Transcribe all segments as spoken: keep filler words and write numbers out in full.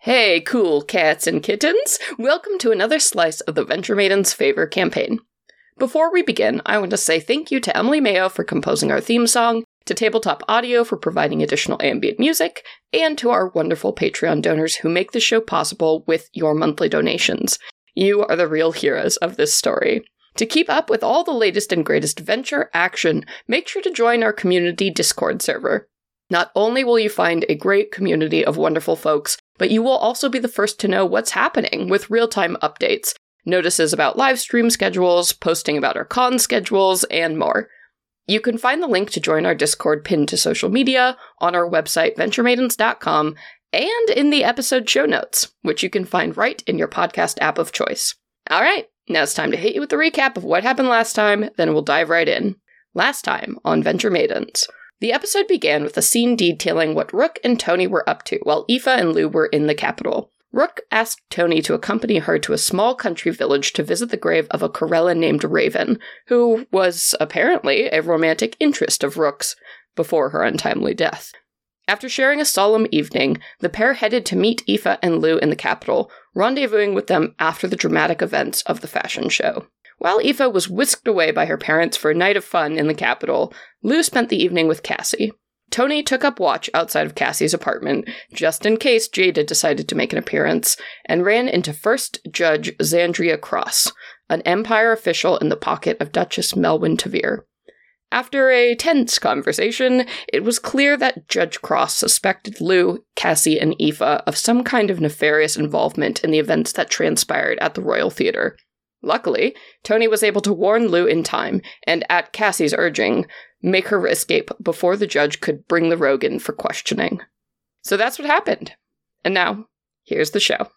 Hey, cool cats and kittens! Welcome to another slice of the Venture Maiden's Favor campaign. Before we begin, I want to say thank you to Emily Mayo for composing our theme song, to Tabletop Audio for providing additional ambient music, and to our wonderful Patreon donors who make the show possible with your monthly donations. You are the real heroes of this story. To keep up with all the latest and greatest venture action, make sure to join our community Discord server. Not only will you find a great community of wonderful folks, but you will also be the first to know what's happening with real-time updates, notices about live stream schedules, posting about our con schedules, and more. You can find the link to join our Discord pinned to social media, on our website venture maidens dot com, and in the episode show notes, which you can find right in your podcast app of choice. Alright, now it's time to hit you with the recap of what happened last time, then we'll dive right in. Last time on Venture Maidens. The episode began with a scene detailing what Rook and Tony were up to while Aoife and Lou were in the capital. Rook asked Tony to accompany her to a small country village to visit the grave of a Corella named Raven, who was apparently a romantic interest of Rook's before her untimely death. After sharing a solemn evening, the pair headed to meet Aoife and Lou in the capital, rendezvousing with them after the dramatic events of the fashion show. While Aoife was whisked away by her parents for a night of fun in the capital, Lou spent the evening with Cassie. Tony took up watch outside of Cassie's apartment, just in case Jada decided to make an appearance, and ran into First Judge Xandria Cross, an Empire official in the pocket of Duchess Melwyn Tavir. After a tense conversation, it was clear that Judge Cross suspected Lou, Cassie, and Aoife of some kind of nefarious involvement in the events that transpired at the Royal Theatre. Luckily, Tony was able to warn Lou in time, and at Cassie's urging, make her escape before the judge could bring the rogue in for questioning. So that's what happened. And now, here's the show.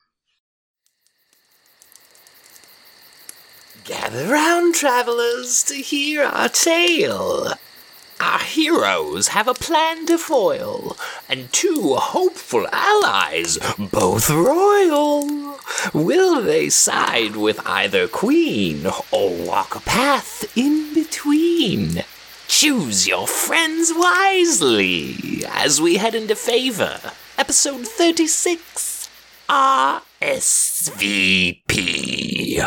Gather round, travelers, to hear our tale. Our heroes have a plan to foil, and two hopeful allies, both royal. Will they side with either queen, or walk a path in between? Choose your friends wisely, as we head into Favor, episode thirty-six, R S V P.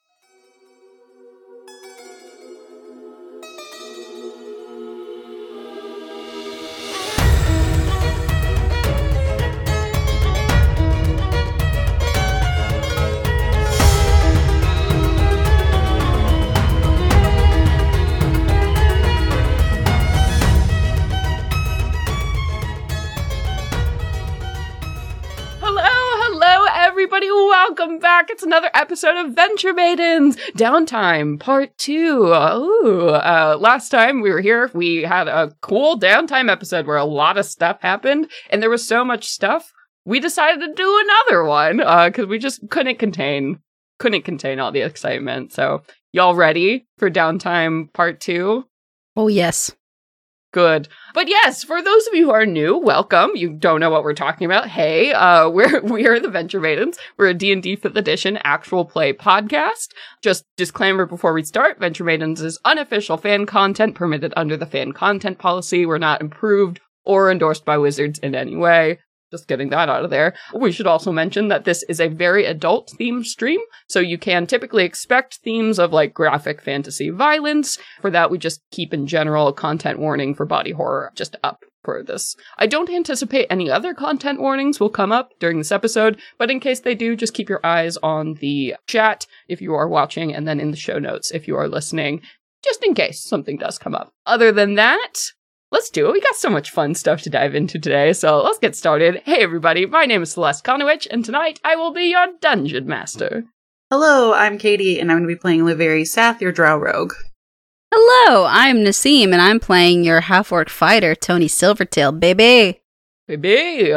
Everybody, welcome back. It's another episode of Venture Maidens Downtime Part two. Ooh, uh, last time we were here, we had a cool downtime episode where a lot of stuff happened, and there was so much stuff, we decided to do another one, uh, because we just couldn't contain, couldn't contain all the excitement. So, y'all ready for Downtime Part two? Oh, yes. Good. But yes, for those of you who are new, welcome. You don't know what we're talking about. Hey, uh, we're, we are the Venture Maidens. We're a D and D fifth edition actual play podcast. Just disclaimer before we start, Venture Maidens is unofficial fan content permitted under the fan content policy. We're not approved or endorsed by Wizards in any way. Just getting that out of there. We should also mention that this is a very adult-themed stream, so you can typically expect themes of, like, graphic fantasy violence. For that, we just keep, in general, a content warning for body horror just up for this. I don't anticipate any other content warnings will come up during this episode, but in case they do, just keep your eyes on the chat if you are watching, and then in the show notes if you are listening, just in case something does come up. Other than that, let's do it. We got so much fun stuff to dive into today, so let's get started. Hey everybody, my name is Celeste Konowich, and tonight I will be your Dungeon Master. Hello, I'm Katie, and I'm going to be playing Laveri Sath, your Drow Rogue. Hello, I'm Nassim, and I'm playing your half-orc fighter, Tony Silvertail, baby. Baby!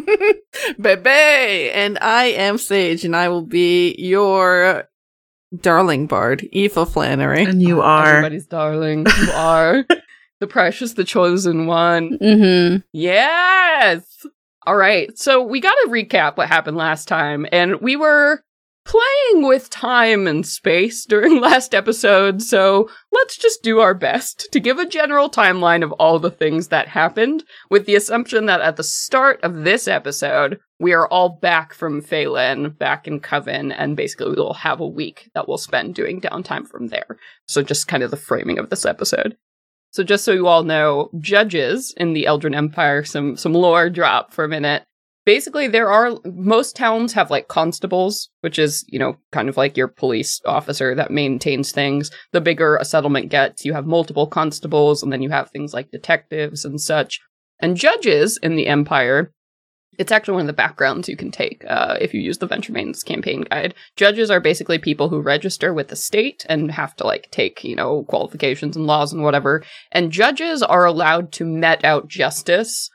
Baby! And I am Sage, and I will be your darling bard, Aoife Flannery. And you are. Everybody's darling. You are. The precious, the chosen one. Mm-hmm. Yes! All right, so we got to recap what happened last time, and we were playing with time and space during last episode, so let's just do our best to give a general timeline of all the things that happened, with the assumption that at the start of this episode, we are all back from Phelan, back in Coven, and basically we'll have a week that we'll spend doing downtime from there. So just kind of the framing of this episode. So just so you all know, judges in the Eldrin Empire, some some lore drop for a minute. Basically, there are, most towns have, like, constables, which is, you know, kind of like your police officer that maintains things. The bigger a settlement gets, you have multiple constables, and then you have things like detectives and such. And judges in the Empire, it's actually one of the backgrounds you can take uh, if you use the Venture Maidens campaign guide. Judges are basically people who register with the state and have to, like, take, you know, qualifications and laws and whatever. And judges are allowed to met out justice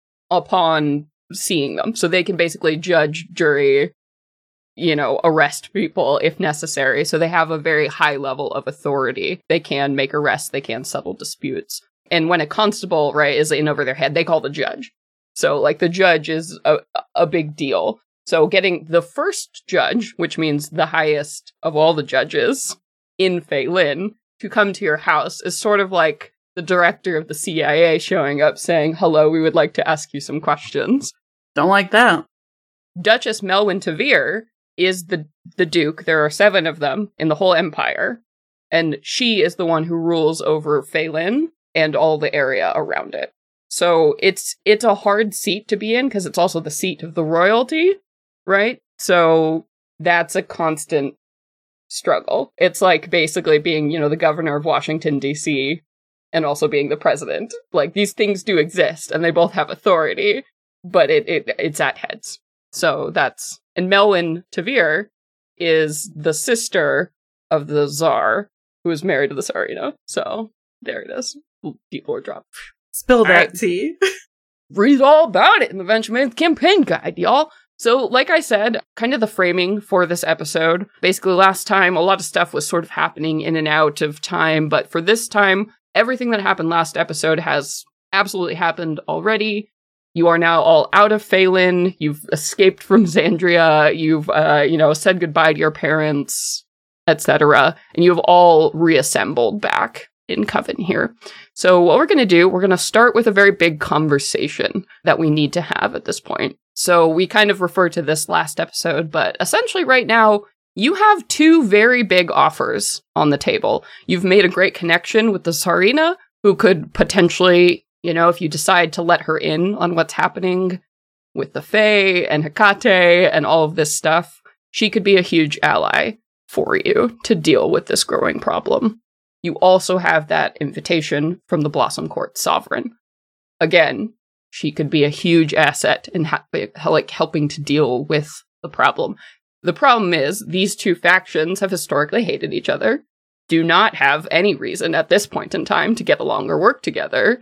upon seeing them. So they can basically judge, jury, you know, arrest people if necessary. So they have a very high level of authority. They can make arrests, they can settle disputes. And when a constable, right, is in over their head, they call the judge. So, like, the judge is a, a big deal. So getting the first judge, which means the highest of all the judges in Phelan, to come to your house is sort of like the director of the C I A showing up saying, hello, we would like to ask you some questions. Don't like that. Duchess Melwyn Tavir is the, the Duke. There are seven of them in the whole Empire. And she is the one who rules over Phelan and all the area around it. So it's it's a hard seat to be in because it's also the seat of the royalty, right? So that's a constant struggle. It's like basically being, you know, the governor of Washington, D C and also being the president. Like, these things do exist and they both have authority, but it, it it's at heads. So that's... And Melwyn Tavir is the sister of the Tsar, who is married to the Tsarina. So there it is. Deep lore drop. Spill that right. tea. Read all about it in the Venture Maidens campaign guide, y'all. So, like I said, kind of the framing for this episode. Basically, last time, a lot of stuff was sort of happening in and out of time, but for this time, everything that happened last episode has absolutely happened already. You are now all out of Phelan. You've escaped from Xandria. You've, uh, you know, said goodbye to your parents, et cetera. And you've all reassembled back in Coven here. So what we're going to do, we're going to start with a very big conversation that we need to have at this point. So we kind of referred to this last episode, but essentially right now, you have two very big offers on the table. You've made a great connection with the Tsarina, who could potentially, you know, if you decide to let her in on what's happening with the Fae and Hecate and all of this stuff, she could be a huge ally for you to deal with this growing problem. You also have that invitation from the Blossom Court Sovereign. Again, she could be a huge asset in ha- like helping to deal with the problem. The problem is, these two factions have historically hated each other, do not have any reason at this point in time to get along or work together.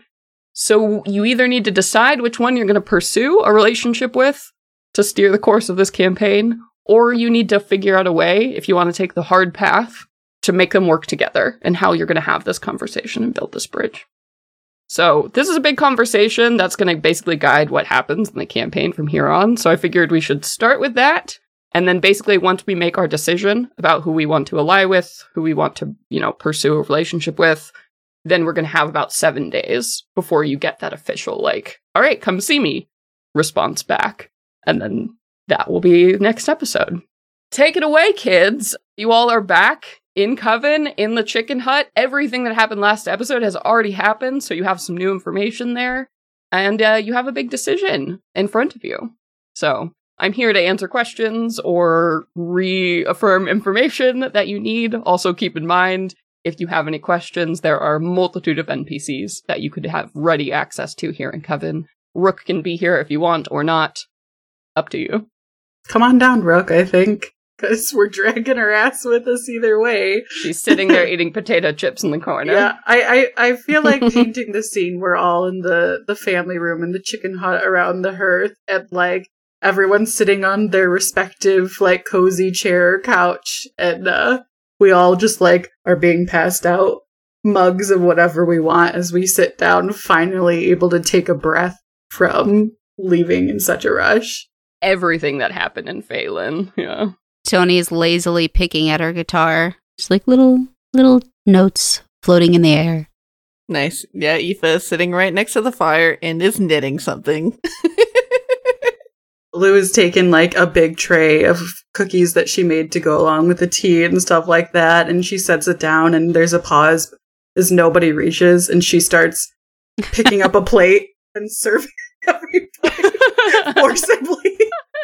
So you either need to decide which one you're going to pursue a relationship with to steer the course of this campaign, or you need to figure out a way, if you want to take the hard path, to make them work together and how you're going to have this conversation and build this bridge. So this is a big conversation that's going to basically guide what happens in the campaign from here on. So I figured we should start with that. And then basically once we make our decision about who we want to ally with, who we want to, you know, pursue a relationship with, then we're going to have about seven days before you get that official, like, all right, come see me response back. And then that will be next episode. Take it away, kids. You all are back in Coven, in the chicken hut. Everything that happened last episode has already happened, so you have some new information there. And uh, you have a big decision in front of you. So I'm here to answer questions or reaffirm information that you need. Also keep in mind, if you have any questions, there are a multitude of N P Cs that you could have ready access to here in Coven. Rook can be here if you want or not. Up to you. Come on down, Rook, I think. Because we're dragging her ass with us either way. She's sitting there eating potato chips in the corner. Yeah, I, I, I feel like painting the scene. We're all in the, the family room in the chicken hut around the hearth. And, like, everyone's sitting on their respective, like, cozy chair or couch. And uh, we all just, like, are being passed out mugs of whatever we want as we sit down, finally able to take a breath from leaving in such a rush. Everything that happened in Phelan, yeah. Tony is lazily picking at her guitar. Just like little, little notes floating in the air. Nice. Yeah, Aoife is sitting right next to the fire and is knitting something. Lou has taken like a big tray of cookies that she made to go along with the tea and stuff like that, and she sets it down, and there's a pause as nobody reaches, and she starts picking up a plate and serving everybody forcibly.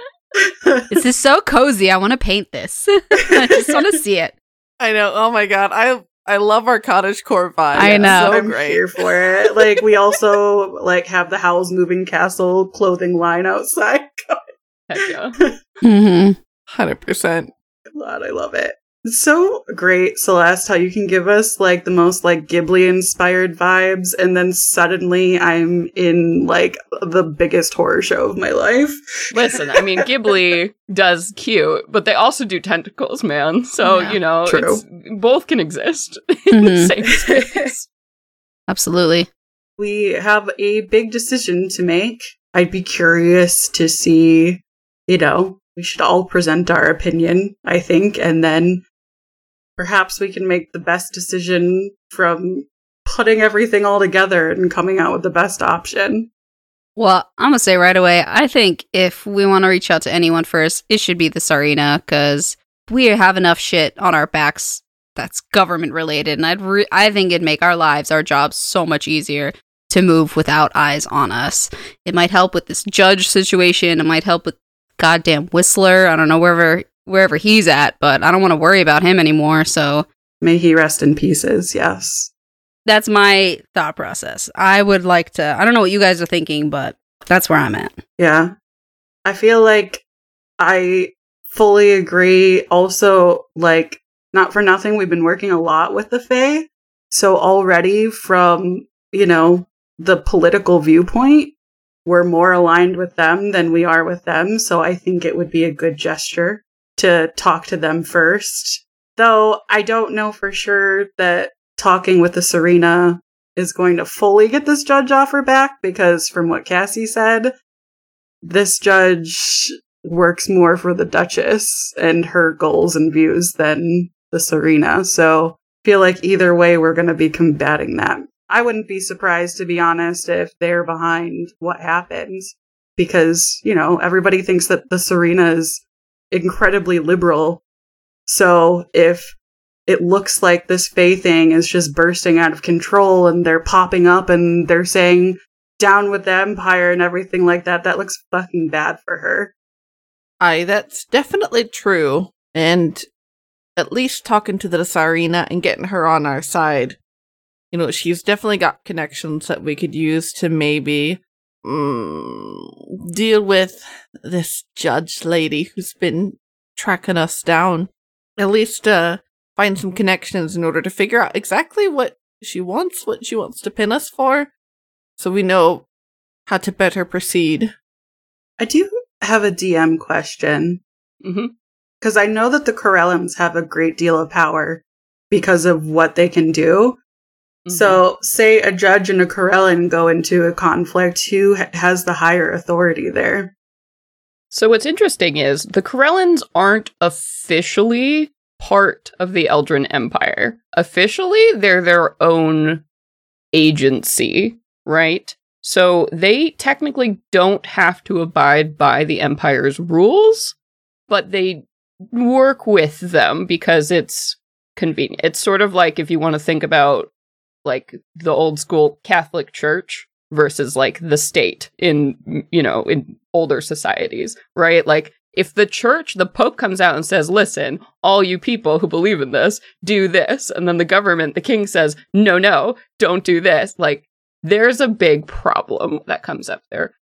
This is so cozy. I want to paint this. I just want to see it. I know. Oh my god. I I love our cottagecore vibe. I know. So I'm great. here for it. Like, we also like have the Howl's Moving Castle clothing line outside. Heck yeah. Mm-hmm. one hundred percent. God, I love it. It's so great, Celeste, how you can give us like the most like Ghibli inspired vibes, and then suddenly I'm in like the biggest horror show of my life. Listen, I mean, Ghibli does cute, but they also do tentacles, man. So, Yeah, you know, true. it's, both can exist in the Mhm. same space. Absolutely. We have a big decision to make. I'd be curious to see, you know, we should all present our opinion, I think, and then perhaps we can make the best decision from putting everything all together and coming out with the best option. Well, I'm going to say right away, I think if we want to reach out to anyone first, it should be the Tsarina, because we have enough shit on our backs that's government related, and I'd re- I think it'd make our lives, our jobs, so much easier to move without eyes on us. It might help with this judge situation. It might help with goddamn Whistler. I don't know wherever wherever he's at, but I don't want to worry about him anymore. So May he rest in pieces, yes. that's my thought process. I would like to, I don't know what you guys are thinking, but that's where I'm at. Yeah. I feel like I fully agree. Also, like, not for nothing, we've been working a lot with the Fae. So already from, you know, the political viewpoint, we're more aligned with them than we are with them. So I think it would be a good gesture to talk to them first. Though I don't know for sure that talking with the Tsarina is going to fully get this judge off her back, because from what Cassie said, this judge works more for the Duchess and her goals and views than the Tsarina. So I feel like either way, we're going to be combating that. I wouldn't be surprised, to be honest, if they're behind what happens, because, you know, everybody thinks that the Tsarina is incredibly liberal. So if it looks like this Fae thing is just bursting out of control and they're popping up and they're saying down with the Empire and everything like that, that looks fucking bad for her. Aye, that's definitely true. And at least talking to the Tsarina and getting her on our side, you know, she's definitely got connections that we could use to maybe mm, deal with this judge lady who's been tracking us down. At least uh, find some connections in order to figure out exactly what she wants, what she wants to pin us for, so we know how to better proceed. I do have a D M question. Mm-hmm. Because I know that the Corellans have a great deal of power because of what they can do. Mm-hmm. So, say a judge and a Corellan go into a conflict, who ha- has the higher authority there? So what's interesting is the Corellans aren't officially part of the Eldrin Empire. Officially, they're their own agency, right? So they technically don't have to abide by the Empire's rules, but they work with them because it's convenient. It's sort of like if you want to think about like the old school Catholic Church versus like the state in, you know, in older societies, right? Like if the church, the Pope comes out and says, listen, all you people who believe in this, do this. And then the government, the king says, no, no, don't do this. Like there's a big problem that comes up there.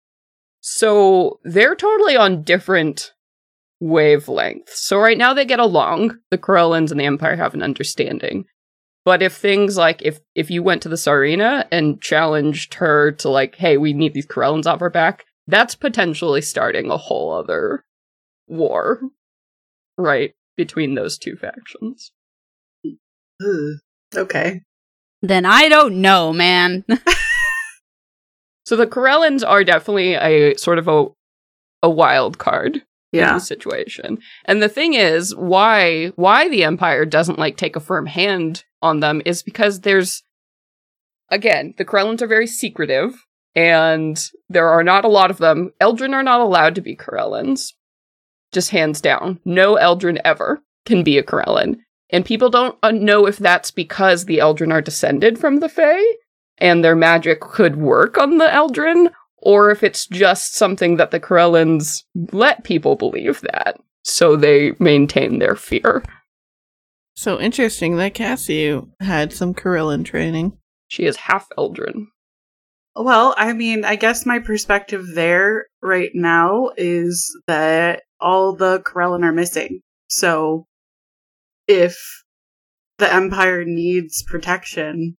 So they're totally on different wavelengths. So right now they get along. The Corellans and the Empire have an understanding. But if things like, if, if you went to the Tsarina and challenged her to like, hey, we need these Corellans off our back, that's potentially starting a whole other war, right, between those two factions. Ugh. Okay. Then I don't know, man. So the Corellans are definitely a sort of a, a wild card yeah. in the situation. And the thing is, why why the Empire doesn't like take a firm hand on them is because there's, again, the Corellans are very secretive, and there are not a lot of them. Eldrin are not allowed to be Corellans. Just hands down. No Eldrin ever can be a Corellan. And people don't uh, know if that's because the Eldrin are descended from the Fae, and their magic could work on the Eldrin, or if it's just something that the Corellans let people believe that, so they maintain their fear. So interesting that Cassie had some Corellan training. She is half Eldrin. Well, I mean, I guess my perspective there right now is that all the Corellan are missing. So if the Empire needs protection,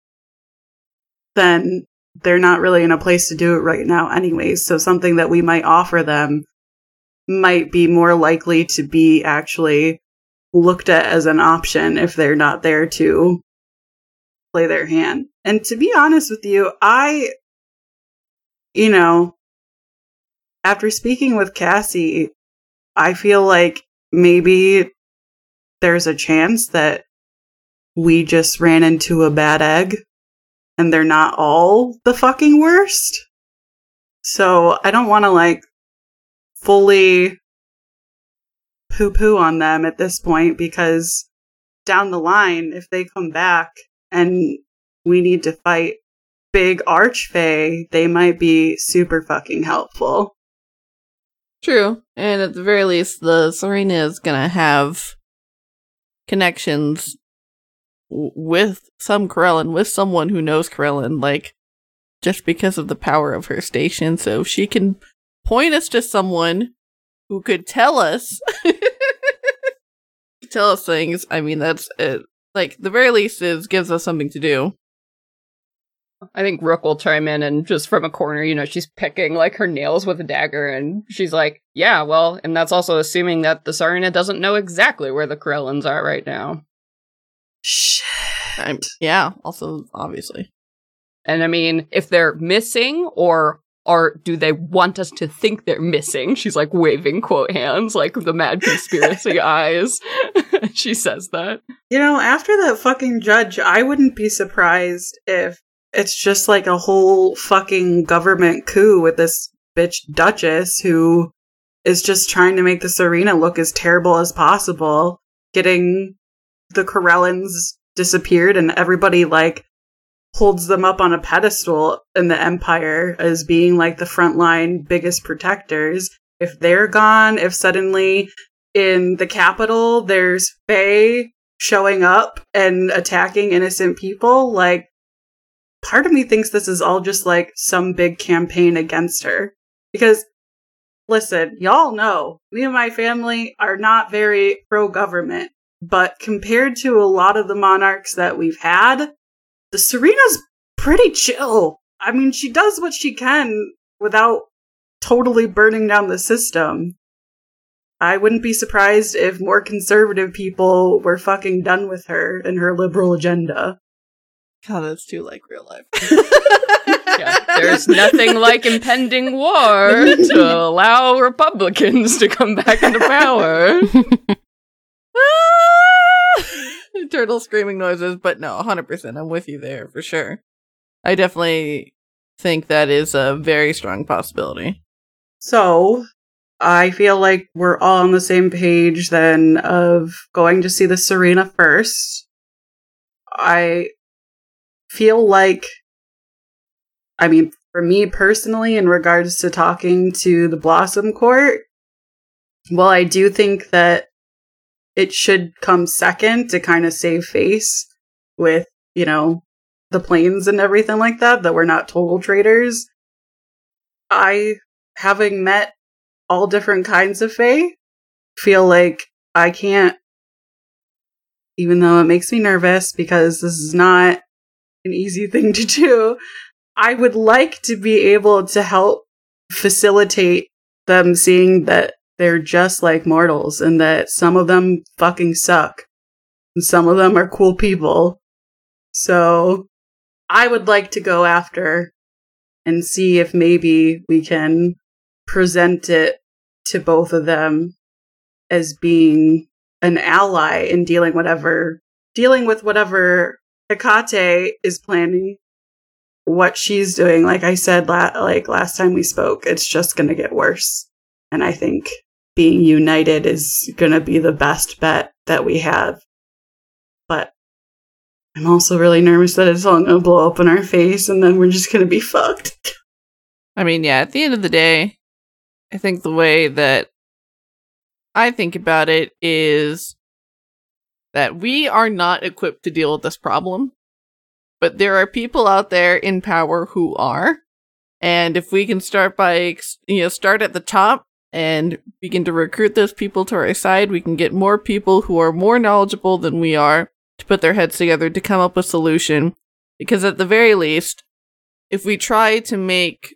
then they're not really in a place to do it right now anyways. So something that we might offer them might be more likely to be actually looked at as an option if they're not there to play their hand. And to be honest with you, I, you know, after speaking with Cassie, I feel like maybe there's a chance that we just ran into a bad egg and they're not all the fucking worst. So I don't want to like fully poo-poo on them at this point, because down the line, if they come back and we need to fight big archfey, they might be super fucking helpful. True. And at the very least, the Serena is gonna have connections w- with some Corellan, with someone who knows Corellan, like, just because of the power of her station. So if she can point us to someone who could tell us, tell us things, I mean, that's it. Like, the very least is gives us something to do. I think Rook will chime in, and just from a corner, you know, she's picking, like, her nails with a dagger, and she's like, yeah, well, and that's also assuming that the Serena doesn't know exactly where the Corellans are right now. Shit. I'm, yeah, also, obviously. And I mean, if they're missing, or or do they want us to think they're missing? She's, like, waving quote hands, like the mad conspiracy eyes. She says that. You know, after that fucking judge, I wouldn't be surprised if it's just like a whole fucking government coup with this bitch Duchess who is just trying to make the Serena look as terrible as possible, getting the Corellans disappeared, and everybody like holds them up on a pedestal in the Empire as being like the frontline biggest protectors. If they're gone, if suddenly in the capital there's Fae showing up and attacking innocent people, like, part of me thinks this is all just like some big campaign against her. Because, listen, y'all know, me and my family are not very pro-government. But compared to a lot of the monarchs that we've had, the Serena's pretty chill. I mean, she does what she can without totally burning down the system. I wouldn't be surprised if more conservative people were fucking done with her and her liberal agenda. God, that's too like real life. Yeah, there's nothing like impending war to allow Republicans to come back into power. Turtle screaming noises, but no, one hundred percent. I'm with you there for sure. I definitely think that is a very strong possibility. So, I feel like we're all on the same page then of going to see the Serena first. I feel like, I mean, for me personally, in regards to talking to the Blossom Court, well, I do think that it should come second to kind of save face with, you know, the planes and everything like that, that we're not total traitors. I, having met all different kinds of Fae, feel like I can't, even though it makes me nervous because this is not an easy thing to do, I would like to be able to help facilitate them seeing that they're just like mortals and that some of them fucking suck and some of them are cool people. So I would like to go after and see if maybe we can present it to both of them as being an ally in dealing whatever dealing with whatever Hecate is planning, what she's doing. Like I said, la- like last time we spoke, it's just going to get worse. And I think being united is going to be the best bet that we have. But I'm also really nervous that it's all going to blow up in our face and then we're just going to be fucked. I mean, yeah, at the end of the day, I think the way that I think about it is that we are not equipped to deal with this problem, but there are people out there in power who are. And if we can start by, you know, start at the top and begin to recruit those people to our side, we can get more people who are more knowledgeable than we are to put their heads together to come up with a solution. Because at the very least, if we try to make,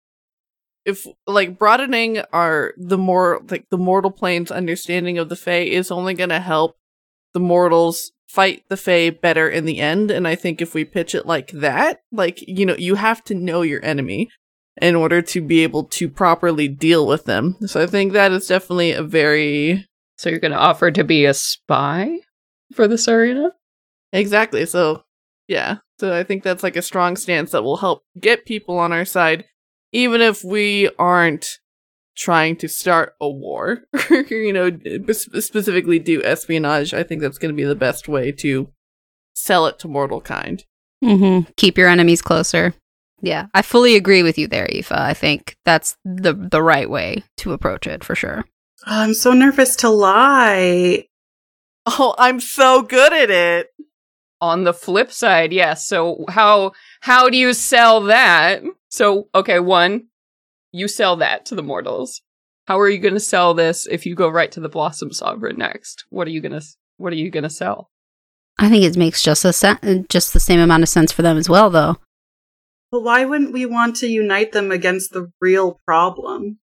if like broadening our the more like the mortal plane's understanding of the Fae is only going to help the mortals fight the Fae better in the end. And I think if we pitch it like that, like, you know, you have to know your enemy in order to be able to properly deal with them. So I think that is definitely a very... So you're going to offer to be a spy for the Tsarina? Exactly. So, yeah. So I think that's like a strong stance that will help get people on our side, even if we aren't trying to start a war, you know, specifically do espionage. I think that's going to be the best way to sell it to mortal kind. Mm-hmm. Keep your enemies closer. Yeah, I fully agree with you there, Aoife. I think that's the the right way to approach it, for sure. Oh, I'm so nervous to lie. Oh, I'm so good at it. On the flip side, yes. So how how do you sell that? So, okay, one, you sell that to the mortals. How are you going to sell this if you go right to the Blossom Sovereign next? What are you going to what are you going to sell? I think it makes just a sen- just the same amount of sense for them as well, though. But why wouldn't we want to unite them against the real problem?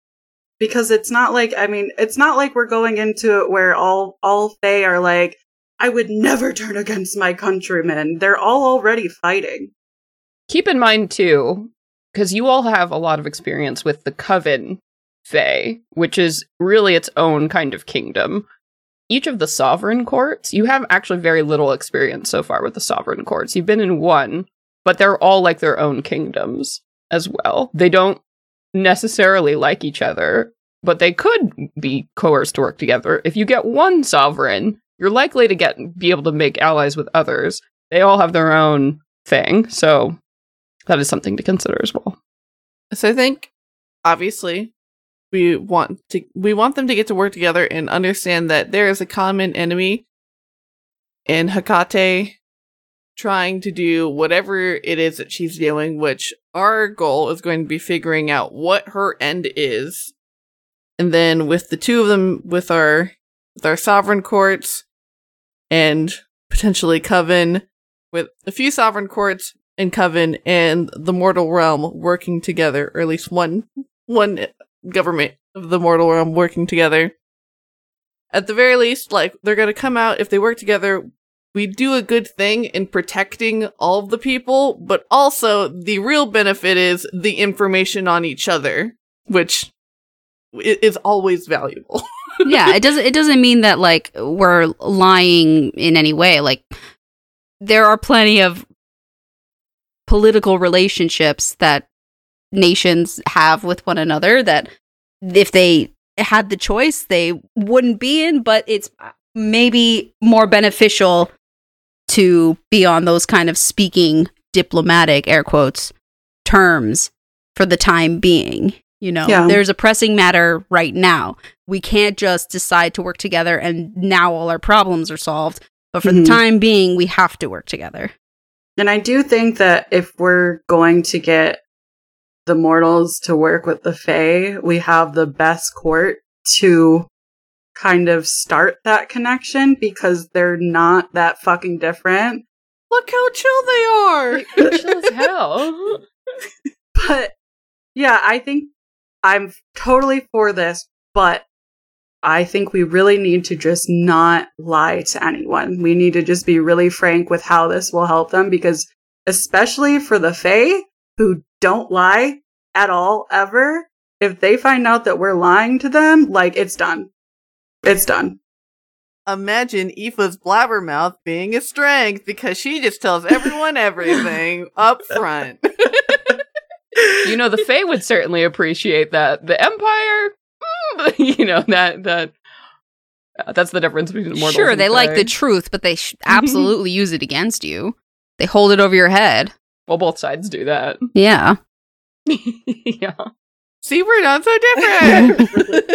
Because it's not like, I mean, it's not like we're going into it where all all Fae are like, I would never turn against my countrymen. They're all already fighting. Keep in mind, too, because you all have a lot of experience with the Coven Fae, which is really its own kind of kingdom. Each of the Sovereign Courts, you have actually very little experience so far with the Sovereign Courts. You've been in one, but they're all like their own kingdoms as well. They don't necessarily like each other, but they could be coerced to work together. If you get one sovereign, you're likely to get be able to make allies with others. They all have their own thing, so that is something to consider as well. So I think, obviously, we want to we want them to get to work together and understand that there is a common enemy in Hecate trying to do whatever it is that she's doing, which our goal is going to be figuring out what her end is. And then with the two of them, with our with our sovereign courts and potentially Coven, with a few sovereign courts and Coven and the mortal realm working together, or at least one one government of the mortal realm working together. At the very least, like, they're gonna come out, if they work together, we do a good thing in protecting all of the people, but also the real benefit is the information on each other, which is always valuable. Yeah, it doesn't it doesn't mean that like we're lying in any way. Like, there are plenty of political relationships that nations have with one another that if they had the choice they wouldn't be in, but it's maybe more beneficial to be on those kind of speaking diplomatic air quotes terms for the time being. You know, yeah. There's a pressing matter right now. We can't just decide to work together and now all our problems are solved. But for mm-hmm. the time being, we have to work together. And I do think that if we're going to get the mortals to work with the Fae, we have the best court to kind of start that connection because they're not that fucking different. Look how chill they are! Like, they're chill as hell. But, yeah, I think I'm totally for this, but I think we really need to just not lie to anyone. We need to just be really frank with how this will help them, because especially for the Fae, who don't lie at all, ever, if they find out that we're lying to them, like, it's done. It's done. Imagine Aoife's blabbermouth being a strength because she just tells everyone everything up front. You know, the Fae would certainly appreciate that. The Empire, mm, you know, that that uh, that's the difference between mortals. Sure, and they Fae. like the truth, but they sh- absolutely use it against you. They hold it over your head. Well, both sides do that. Yeah. Yeah. See, we're not so different.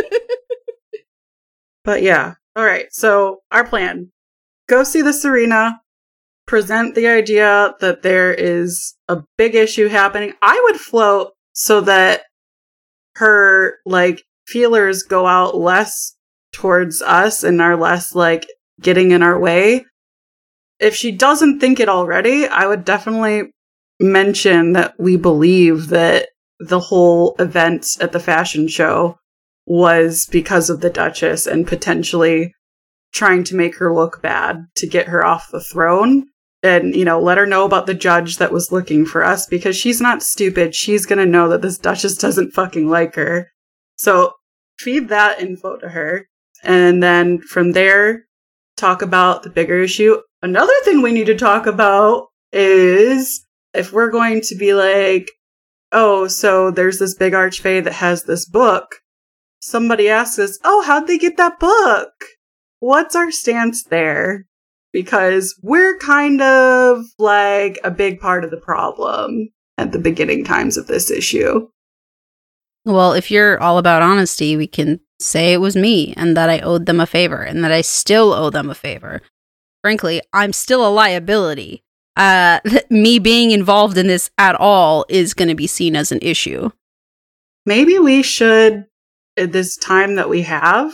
But yeah. All right. So our plan: go see the Serena. Present the idea that there is a big issue happening. I would float so that her like feelers go out less towards us and are less like getting in our way. If she doesn't think it already, I would definitely mention that we believe that the whole event at the fashion show was because of the Duchess and potentially trying to make her look bad to get her off the throne. And, you know, let her know about the judge that was looking for us, because she's not stupid. She's going to know that this Duchess doesn't fucking like her. So feed that info to her. And then from there, talk about the bigger issue. Another thing we need to talk about is if we're going to be like, oh, so there's this big archfey that has this book. Somebody asks us, oh, how'd they get that book? What's our stance there? Because we're kind of like a big part of the problem at the beginning times of this issue. Well, if you're all about honesty, we can say it was me and that I owed them a favor and that I still owe them a favor. Frankly, I'm still a liability. Uh, me being involved in this at all is going to be seen as an issue. Maybe we should, at this time that we have,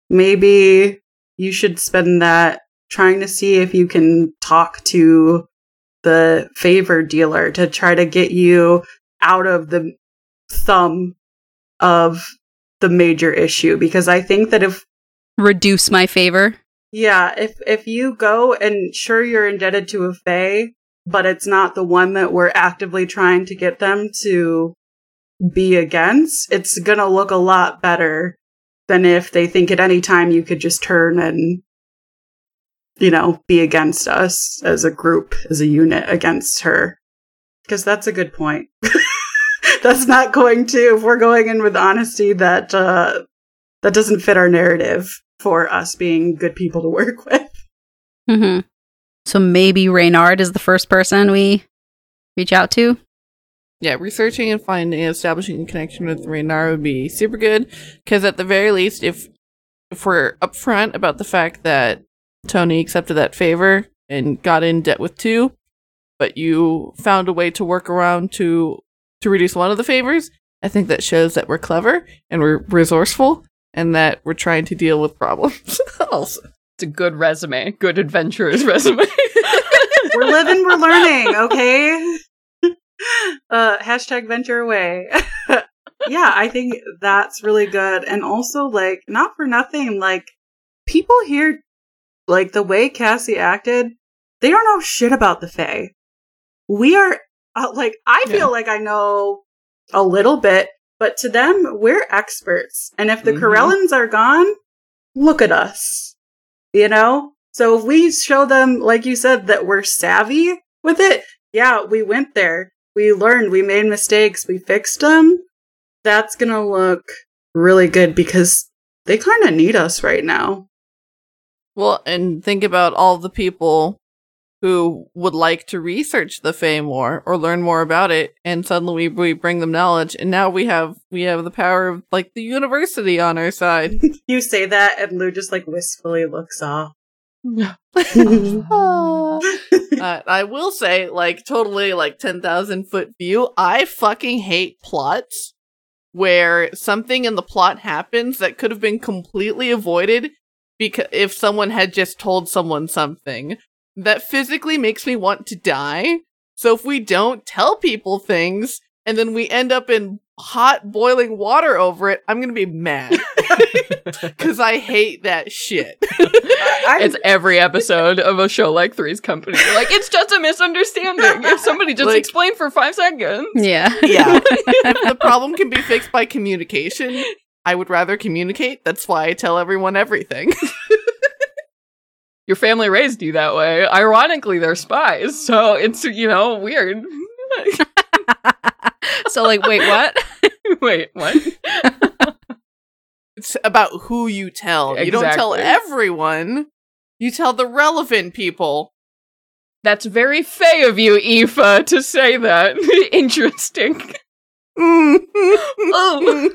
maybe you should spend that trying to see if you can talk to the favor dealer to try to get you out of the thumb of the major issue. Because I think that if... Reduce my favor? Yeah, if, if you go and sure you're indebted to a fae, but it's not the one that we're actively trying to get them to be against, it's gonna look a lot better than if they think at any time you could just turn and, you know, be against us as a group, as a unit against her. Because that's a good point. That's not going to, if we're going in with honesty, that uh, that doesn't fit our narrative for us being good people to work with. Mm-hmm. So maybe Reynard is the first person we reach out to? Yeah, researching and finding and establishing a connection with Reynard would be super good. Because at the very least, if if we're upfront about the fact that Tony accepted that favor and got in debt with two, but you found a way to work around to to reduce one of the favors, I think that shows that we're clever and we're resourceful and that we're trying to deal with problems. Also, it's a good resume, good adventurer's resume. We're living, we're learning, okay? uh, hashtag venture away. Yeah, I think that's really good. And also, like, not for nothing, like, people here, like, the way Cassie acted, they don't know shit about the Fae. We are, uh, like, I feel yeah. like I know a little bit, but to them, we're experts. And if the mm-hmm. Corellans are gone, look at us. You know? So if we show them, like you said, that we're savvy with it, yeah, we went there. We learned, we made mistakes, we fixed them. That's gonna look really good because they kind of need us right now. Well, and think about all the people who would like to research the Fae more or learn more about it, and suddenly we, we bring them knowledge, and now we have we have the power of, like, the university on our side. You say that, and Lou just, like, wistfully looks off. uh, I will say, like, totally, like, ten thousand foot view, I fucking hate plots where something in the plot happens that could have been completely avoided because if someone had just told someone something. That physically makes me want to die. So if we don't tell people things, and then we end up in hot boiling water over it, I'm gonna be mad. Because I hate that shit. It's every episode of a show like Three's Company. Like, it's just a misunderstanding. If somebody just like, explained for five seconds. Yeah. Yeah. If the problem can be fixed by communication, I would rather communicate. That's why I tell everyone everything. Your family raised you that way. Ironically, they're spies, so it's, you know, weird. So, like, wait, what? Wait, what? It's about who you tell. Exactly. You don't tell everyone. You tell the relevant people. That's very Faye of you, Aoife, to say that. Interesting. Oh.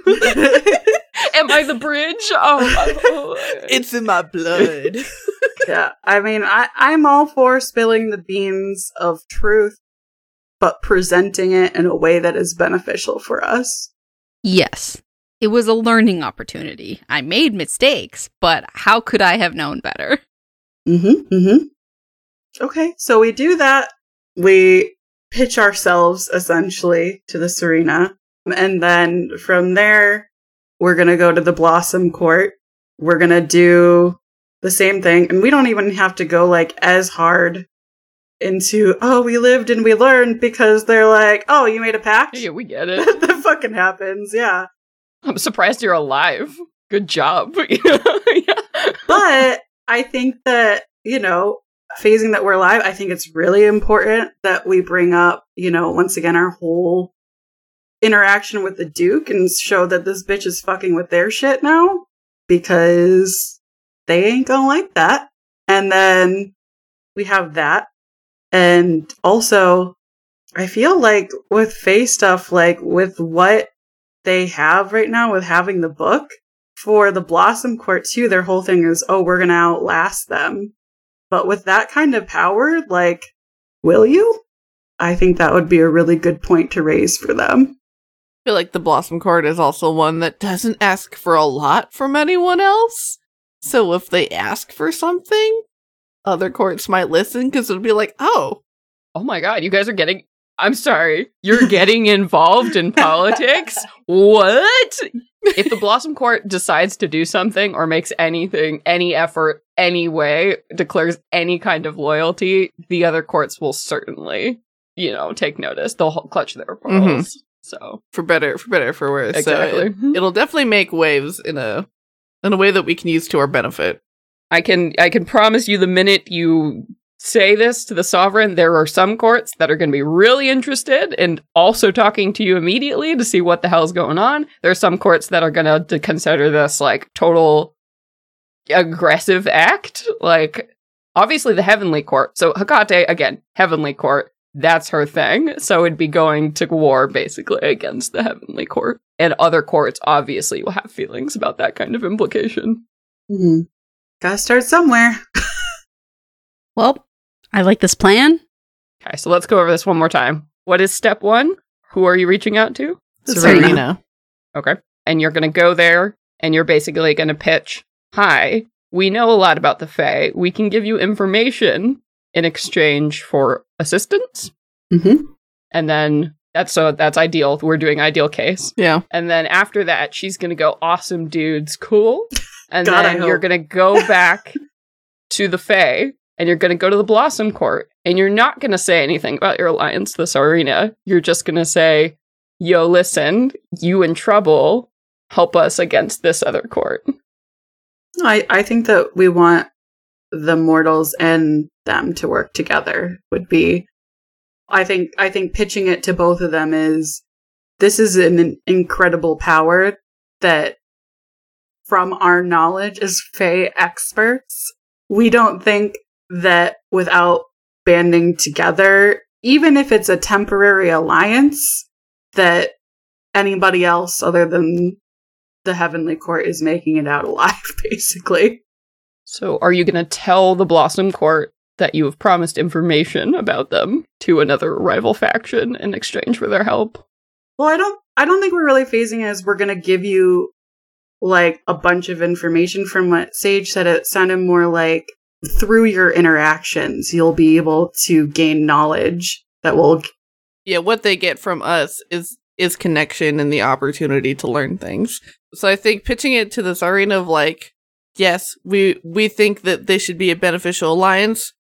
Am I the bridge? Oh, oh. It's in my blood. Yeah, I mean, I, I'm all for spilling the beans of truth, but presenting it in a way that is beneficial for us. Yes. It was a learning opportunity. I made mistakes, but how could I have known better? Mm-hmm, mm-hmm. Okay, so we do that. We pitch ourselves, essentially, to the Serena. And then from there, we're going to go to the Blossom Court. We're going to do the same thing. And we don't even have to go, like, as hard into, oh, we lived and we learned, because they're like, oh, you made a pact? Yeah, we get it. That fucking happens, yeah. I'm surprised you're alive. Good job. Yeah. But I think that, you know, phasing that we're alive, I think it's really important that we bring up, you know, once again, our whole interaction with the Duke and show that this bitch is fucking with their shit now, because they ain't gonna like that. And then we have that. And also, I feel like with Faye stuff, like with what they have right now with having the book, for the Blossom Court too, their whole thing is, oh, we're gonna outlast them. But with that kind of power, like, will you? I think that would be a really good point to raise for them. I feel like the Blossom Court is also one that doesn't ask for a lot from anyone else. So if they ask for something, other courts might listen, because it'll be like, oh. Oh my god, you guys are getting... I'm sorry. You're getting involved in politics? What? If the Blossom Court decides to do something or makes anything, any effort, any way, declares any kind of loyalty, the other courts will certainly, you know, take notice. They'll clutch their pearls. Mm-hmm. So for better, for better, for worse. Exactly. So it, it'll definitely make waves in a in a way that we can use to our benefit. I can I can promise you, the minute you say this to the sovereign, there are some courts that are going to be really interested and also talking to you immediately to see what the hell's going on. There are some courts that are going to consider this like total aggressive act. Like, obviously the Heavenly Court. So Hecate, again, Heavenly Court, that's her thing. So it'd be going to war basically against the Heavenly Court. And other courts obviously will have feelings about that kind of implication. Mm-hmm. Gotta start somewhere. Well, I like this plan. Okay, so let's go over this one more time. What is step one? Who are you reaching out to? Serena. Serena. Okay. And you're going to go there, and you're basically going to pitch, hi, we know a lot about the Fae. We can give you information in exchange for assistance. Mm-hmm. And then, that's so that's ideal. We're doing ideal case. Yeah. And then after that, she's going to go, awesome dudes, cool. And God, then you're going to go back to the Fae. And you're going to go to the Blossom Court, and you're not going to say anything about your alliance to the Tsarina. You're just going to say, yo, listen, you in trouble, help us against this other court. I, I think that we want the mortals and them to work together would be, I think, I think pitching it to both of them is, this is an incredible power that, from our knowledge as Fae experts, we don't think that without banding together, even if it's a temporary alliance, that anybody else other than the Heavenly Court is making it out alive, basically. So are you going to tell the Blossom Court that you have promised information about them to another rival faction in exchange for their help? Well, I don't I don't think we're really phasing as we're going to give you like a bunch of information. From what Sage said, it sounded more like through your interactions, you'll be able to gain knowledge that will... Yeah, what they get from us is is connection and the opportunity to learn things. So I think pitching it to the Tsarina of like, yes, we we think that they should be a beneficial alliance.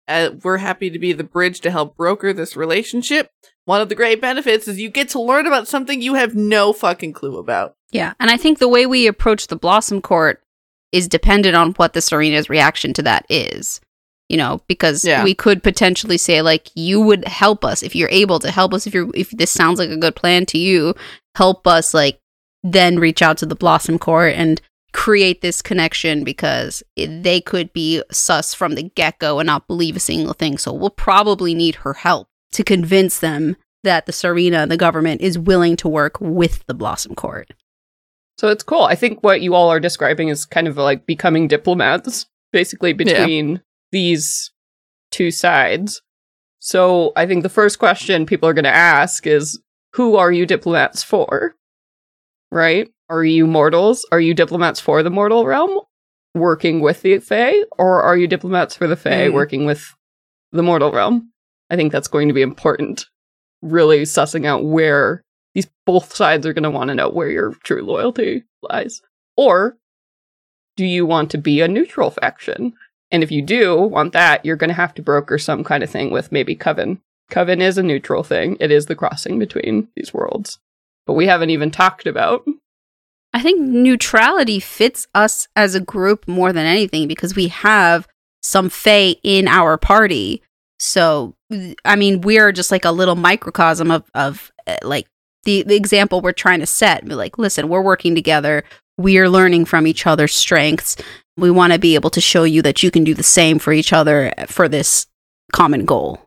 Uh, we're happy to be the bridge to help broker this relationship. One of the great benefits is you get to learn about something you have no fucking clue about. Yeah, and I think the way we approach the Blossom Court is dependent on what the Serena's reaction to that is. You know, because Yeah. we could potentially say, like, you would help us if you're able to help us. If you're, if this sounds like a good plan to you, help us, like, then reach out to the Blossom Court and create this connection, because it, they could be sus from the get-go and not believe a single thing. So we'll probably need her help to convince them that the Serena and the government is willing to work with the Blossom Court. So it's cool. I think what you all are describing is kind of like becoming diplomats, basically, between yeah. these two sides. So I think the first question people are going to ask is, who are you diplomats for? Right? Are you mortals? Are you diplomats for the mortal realm, working with the Fae? Or are you diplomats for the Fae, mm. working with the mortal realm? I think that's going to be important. Really sussing out where these both sides are going to want to know where your true loyalty lies. Or do you want to be a neutral faction? And if you do want that, you're going to have to broker some kind of thing with maybe Coven. Coven is a neutral thing. It is the crossing between these worlds. But we haven't even talked about. I think neutrality fits us as a group more than anything, because we have some Fae in our party. So, I mean, we're just like a little microcosm of, of uh, like, the, the example we're trying to set. We're like, listen, we're working together. We are learning from each other's strengths. We want to be able to show you that you can do the same for each other for this common goal.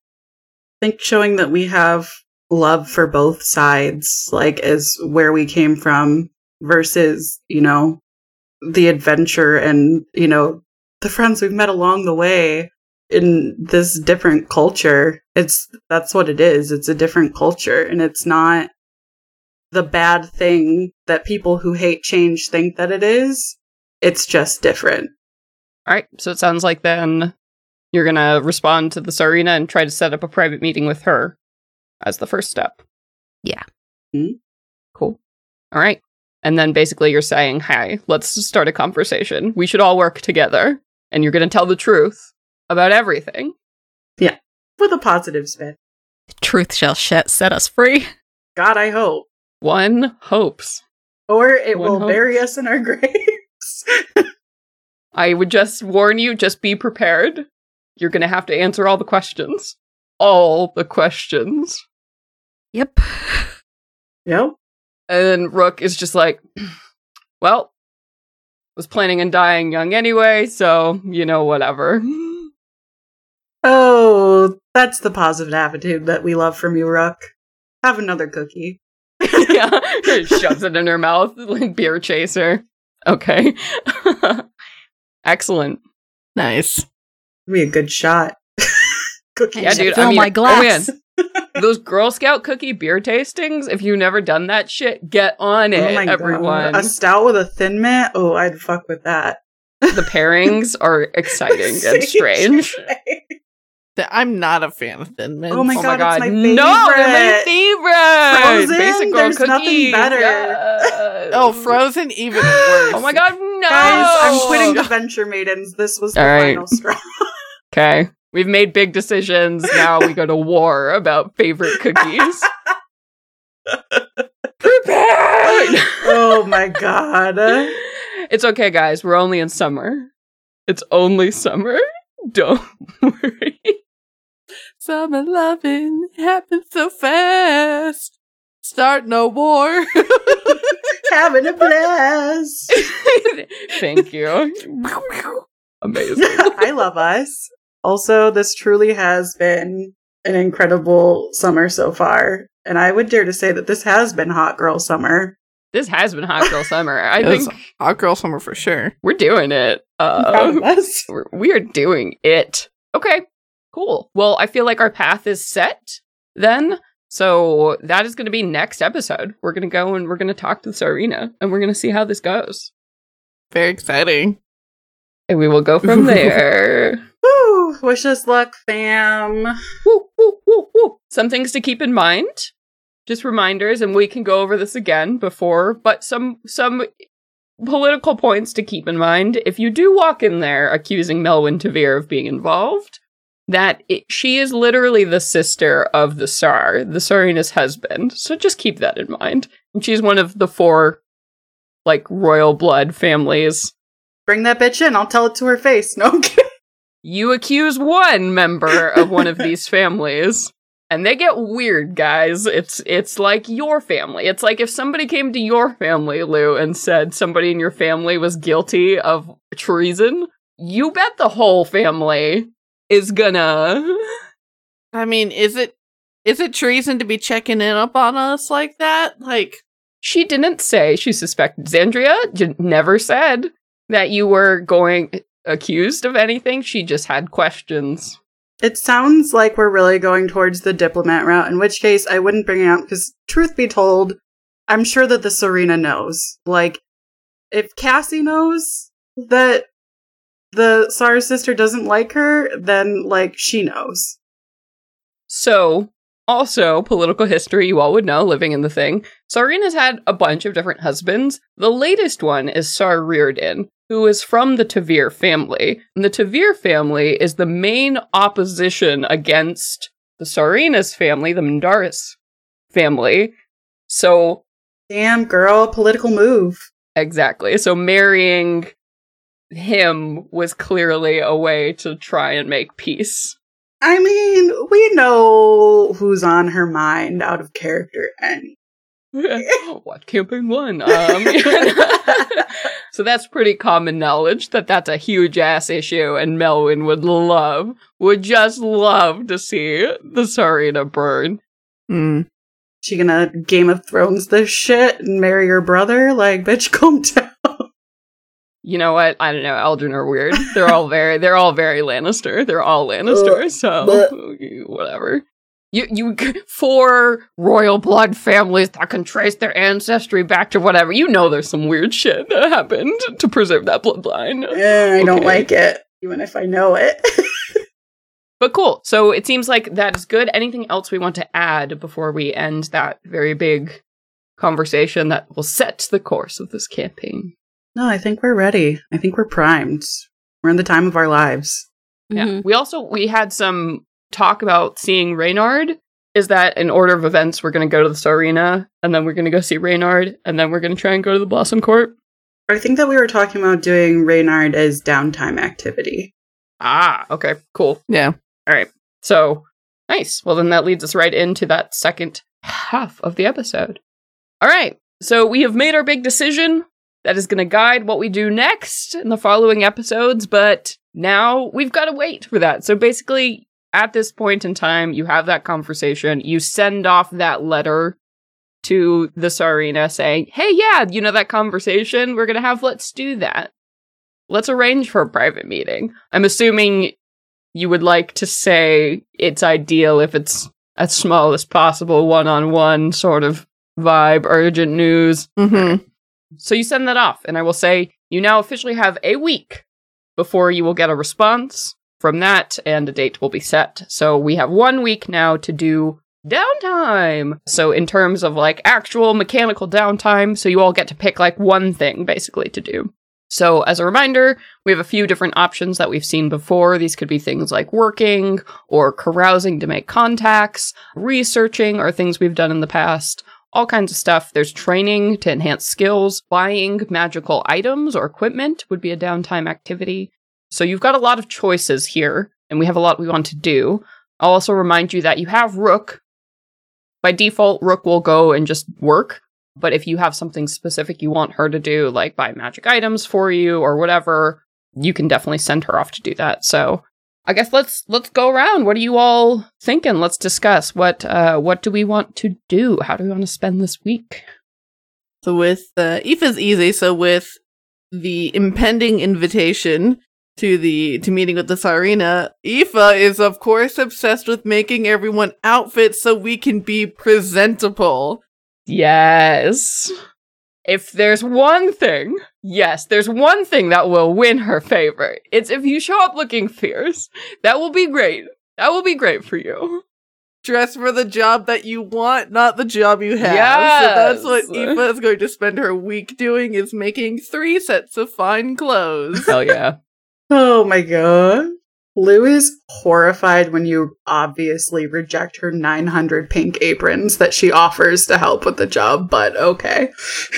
I think showing that we have love for both sides, like, is where we came from, versus, you know, the adventure and, you know, the friends we've met along the way in this different culture. It's, that's what it is. It's a different culture, and it's not the bad thing that people who hate change think that it is. It's just different. All right. So it sounds like then you're going to respond to the Serena and try to set up a private meeting with her as the first step. Yeah. Mm-hmm. Cool. All right. And then basically you're saying, hey, let's start a conversation. We should all work together. And you're going to tell the truth about everything. Yeah. With a positive spin. The truth shall sh- set us free. God, I hope. One hopes. Or it One will hopes. bury us in our graves. I would just warn you, just be prepared. You're going to have to answer all the questions. All the questions. Yep. Yep. And then Rook is just like, well, was planning on dying young anyway, so, you know, whatever. Oh, that's the positive attitude that we love from you, Rook. Have another cookie. Yeah, shoves it in her mouth like beer chaser. Okay. Excellent. Nice. Be a good shot. Cookie. Yeah, dude. Fill I mean, my glass. Oh, man. Those Girl Scout cookie beer tastings, if you've never done that shit, get on it, Oh my everyone. God. A stout with a Thin Mint? Oh, I'd fuck with that. The pairings are exciting and strange. Th- I'm not a fan of Thin Mints. Oh my Oh god, my god, it's my favorite. no, they're my favorite. Frozen? Basic Girl There's cookie. nothing better. Yes. Oh, Frozen even worse. Oh my god, no! Guys, I'm quitting the Venture Maidens. This was the All right. final straw. Okay, we've made big decisions. Now we go to war about favorite cookies. Prepared! Oh my god. It's okay, guys. We're only in summer. It's only summer. Don't worry. Summer loving happens so fast. Start no war. Having a blast. Thank you. Amazing. I love us. Also, this truly has been an incredible summer so far. And I would dare to say that this has been hot girl summer. This has been hot girl summer. I It was think hot girl summer for sure. we're doing it. I'm proud of Uh, us. we're, we are doing it. Okay, cool. Well, I feel like our path is set then. So that is going to be next episode. We're going to go and we're going to talk to Serena and we're going to see how this goes. Very exciting. And we will go from there. Woo! Wish us luck, fam. Woo, woo, woo, woo. Some things to keep in mind. Just reminders, and we can go over this again before, but some some political points to keep in mind. If you do walk in there accusing Melwyn Tavir of being involved, that it, she is literally the sister of the Tsar, the Tsarina's husband. So just keep that in mind. And she's one of the four, like, royal blood families. Bring that bitch in. I'll tell it to her face. No, I'm kidding. You accuse one member of one of these families, and they get weird, guys. It's it's like your family. It's like if somebody came to your family, Lou, and said somebody in your family was guilty of treason, you bet the whole family is gonna... I mean, is it is it treason to be checking in up on us like that? Like, she didn't say she suspected. Xandria j- never said that you were going accused of anything. She just had questions. It sounds like we're really going towards the diplomat route, in which case I wouldn't bring it up, because truth be told, I'm sure that the Tsarina knows. Like, if Cassie knows that the Tsar's sister doesn't like her, then, like, she knows. So, also, political history, you all would know, living in the thing. Tsarina's had a bunch of different husbands. The latest one is Tsar Reardon, who is from the Tavir family. And the Tavir family is the main opposition against the Tsarina's family, the Mindaris family. So... Damn, girl, political move. Exactly. So marrying him was clearly a way to try and make peace. I mean, we know who's on her mind out of character and What campaign one? Um, so that's pretty common knowledge that that's a huge ass issue, and Melwyn would love, would just love to see the Tsarina burn. mm. She gonna Game of Thrones this shit and marry her brother? Like, bitch, calm down. You know what? I don't know. Eldrin are weird. They're all very, they're all very Lannister. They're all Lannister, so whatever. You, you, four royal blood families that can trace their ancestry back to whatever. You know there's some weird shit that happened to preserve that bloodline. Eh, I Okay. don't like it, even if I know it. But cool. So it seems like that is good. Anything else we want to add before we end that very big conversation that will set the course of this campaign? No, I think we're ready. I think we're primed. We're in the time of our lives. Yeah. Mhm. We also, we had some talk about seeing Reynard. Is that in order of events? We're going to go to the Tsarina, and then we're going to go see Reynard, and then we're going to try and go to the Blossom Court? I think that we were talking about doing Reynard as downtime activity. Ah, okay, cool. Yeah. All right. So, nice. Well, then that leads us right into that second half of the episode. All right. So we have made our big decision that is going to guide what we do next in the following episodes, but now we've got to wait for that. So basically, at this point in time, you have that conversation, you send off that letter to the Tsarina saying, hey, yeah, you know that conversation we're going to have? Let's do that. Let's arrange for a private meeting. I'm assuming you would like to say it's ideal if it's as small as possible, one-on-one sort of vibe, urgent news. Mm-hmm. So you send that off, and I will say you now officially have a week before you will get a response from that, and a date will be set. So we have one week now to do downtime. So in terms of like actual mechanical downtime, so you all get to pick like one thing basically to do. So as a reminder, we have a few different options that we've seen before. These could be things like working or carousing to make contacts, researching or things we've done in the past, all kinds of stuff. There's training to enhance skills, buying magical items or equipment would be a downtime activity. So you've got a lot of choices here, and we have a lot we want to do. I'll also remind you that you have Rook. By default, Rook will go and just work. But if you have something specific you want her to do, like buy magic items for you or whatever, you can definitely send her off to do that. So I guess let's let's go around. What are you all thinking? Let's discuss. What uh, what do we want to do? How do we want to spend this week? So with uh, Aoife's easy. So with the impending invitation to the to meeting with the Tsarina, Aoife is of course obsessed with making everyone outfits so we can be presentable. Yes. If there's one thing, yes, there's one thing that will win her favor. It's if you show up looking fierce. That will be great. That will be great for you. Dress for the job that you want, not the job you have. Yes. So that's what Aoife is going to spend her week doing, is making three sets of fine clothes. Hell yeah. Oh my god. Lou is horrified when you obviously reject her nine hundred pink aprons that she offers to help with the job, but okay.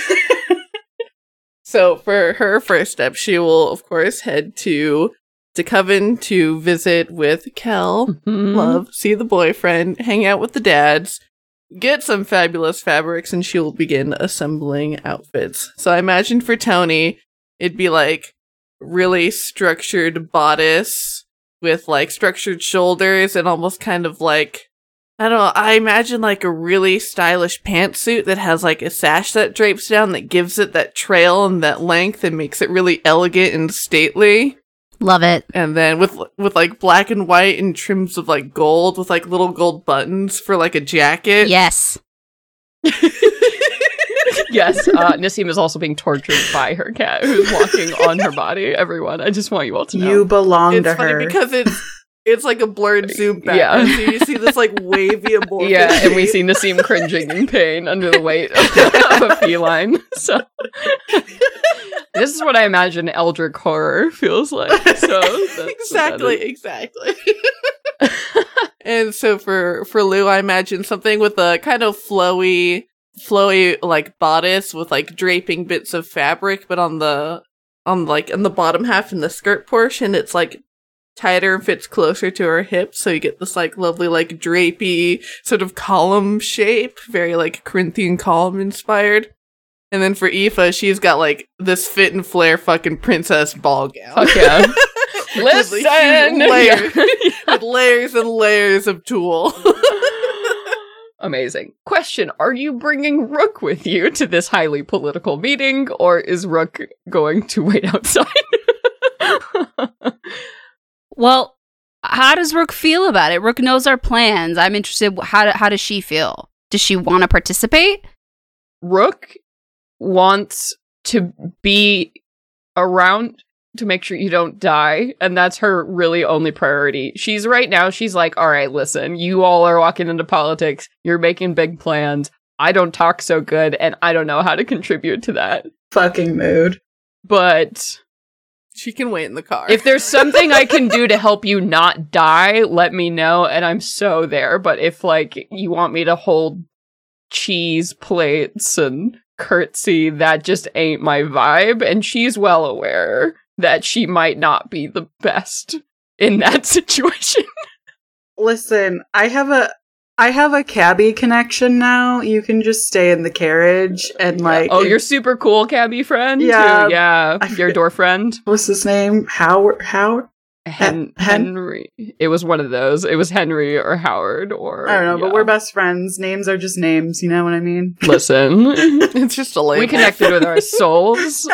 So for her first step, she will, of course, head to to Coven to visit with Kel, Mhm. love, see the boyfriend, hang out with the dads, get some fabulous fabrics, and she will begin assembling outfits. So I imagine for Tony, it'd be like really structured bodice with like structured shoulders and almost kind of like, I don't know, I imagine like a really stylish pantsuit that has like a sash that drapes down that gives it that trail and that length and makes it really elegant and stately. Love it. And then with with like black and white and trims of like gold with like little gold buttons for like a jacket. Yes. Yes, uh, Nassim is also being tortured by her cat, who's walking on her body. Everyone, I just want you all to know. You belong It's to funny her. because it's it's like a blurred zoom back. Yeah. So you see this like wavy amorphous Yeah, and we shape. see Nassim cringing in pain under the weight of a feline. So this is what I imagine Eldritch horror feels like. So that's what exactly, that is. exactly. And so for for Lou, I imagine something with a kind of flowy, flowy like bodice with like draping bits of fabric, but on the on like on the bottom half in the skirt portion, it's like tighter and fits closer to her hips, so you get this like lovely like drapey sort of column shape, very like Corinthian column inspired. And then for Aoife, she's got like this fit and flare fucking princess ball gown. Fuck yeah. With, Listen! like, huge layers, Yeah. with layers and layers of tulle. Amazing. Question, are you bringing Rook with you to this highly political meeting, or is Rook going to wait outside? Well, how does Rook feel about it? Rook knows our plans. I'm interested. How, do, how does she feel? Does she want to participate? Rook wants to be around to make sure you don't die, and that's her really only priority. She's right now, she's like, all right, listen, you all are walking into politics, you're making big plans, I don't talk so good, and I don't know how to contribute to that. Fucking mood. But She can wait in the car. if there's something I can do to help you not die, let me know, and I'm so there. But if, like, you want me to hold cheese plates and curtsy, that just ain't my vibe, and she's well aware that she might not be the best in that situation. Listen, I have a I have a cabbie connection now. You can just stay in the carriage and like Oh, your super cool cabbie friend? Yeah. Too? Yeah. I Your forget- door friend? what's his name? Howard Howard? Hen- Hen- Henry. It was one of those. It was Henry or Howard or... I don't know, but yeah. we're best friends. Names are just names, you know what I mean? Listen. It's just a label. We connected with our souls.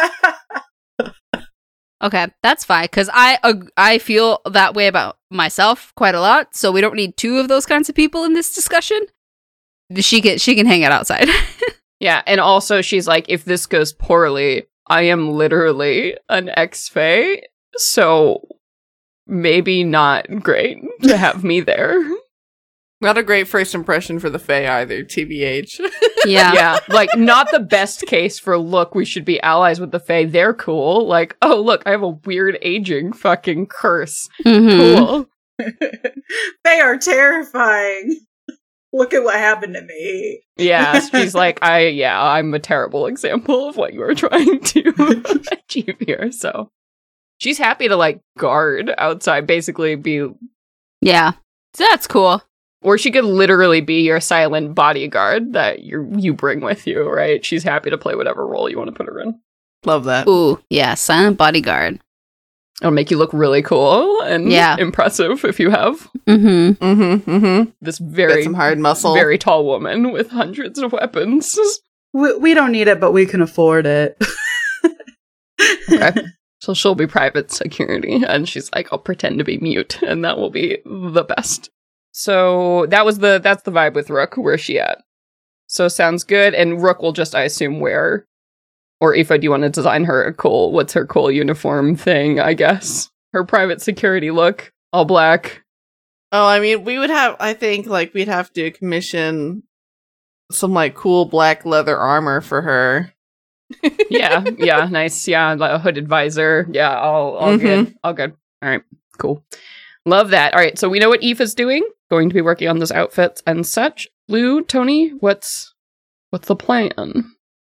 Okay, that's fine, because I ag- I feel that way about myself quite a lot, so we don't need two of those kinds of people in this discussion. She can, she can hang out outside. Yeah, and also she's like, if this goes poorly, I am literally an ex-fae, so maybe not great to have me there. Not a great first impression for the Fae either, T B H. Yeah. Yeah, like, not the best case for, look, we should be allies with the Fae, they're cool. Like, oh, look, I have a weird aging fucking curse. Mhm. Cool. They are terrifying. Look at what happened to me. Yeah, she's like, I, yeah, I'm a terrible example of what you are trying to achieve here, so. She's happy to, like, guard outside, basically be, Yeah. So that's cool. or she could literally be your silent bodyguard that you you bring with you, right? She's happy to play whatever role you want to put her in. Love that. Ooh, yeah, silent bodyguard. It'll make you look really cool and Yeah. impressive if you have Mm-hmm. Mm-hmm, mm-hmm. this Got very, some hard muscle. very tall woman with hundreds of weapons. We, we don't need it, but we can afford it. Okay. So she'll be private security, and she's like, I'll pretend to be mute, and that will be the best. So that was the that's the vibe with Rook. Where's she at? So sounds good. And Rook will just, I assume, wear, or Aoife, do you want to design her a cool, what's her cool uniform thing, I guess? Her private security look, all black. Oh, I mean, we would have, I think, like, we'd have to commission some, like, cool black leather armor for her. Yeah, yeah, nice. Yeah, like a hooded visor. Yeah, all, all Mhm. good. All good. All right, cool. Love that. All right, so we know what Aoife's doing. Going to be working on those outfits and such. Lou, Tony, what's what's the plan?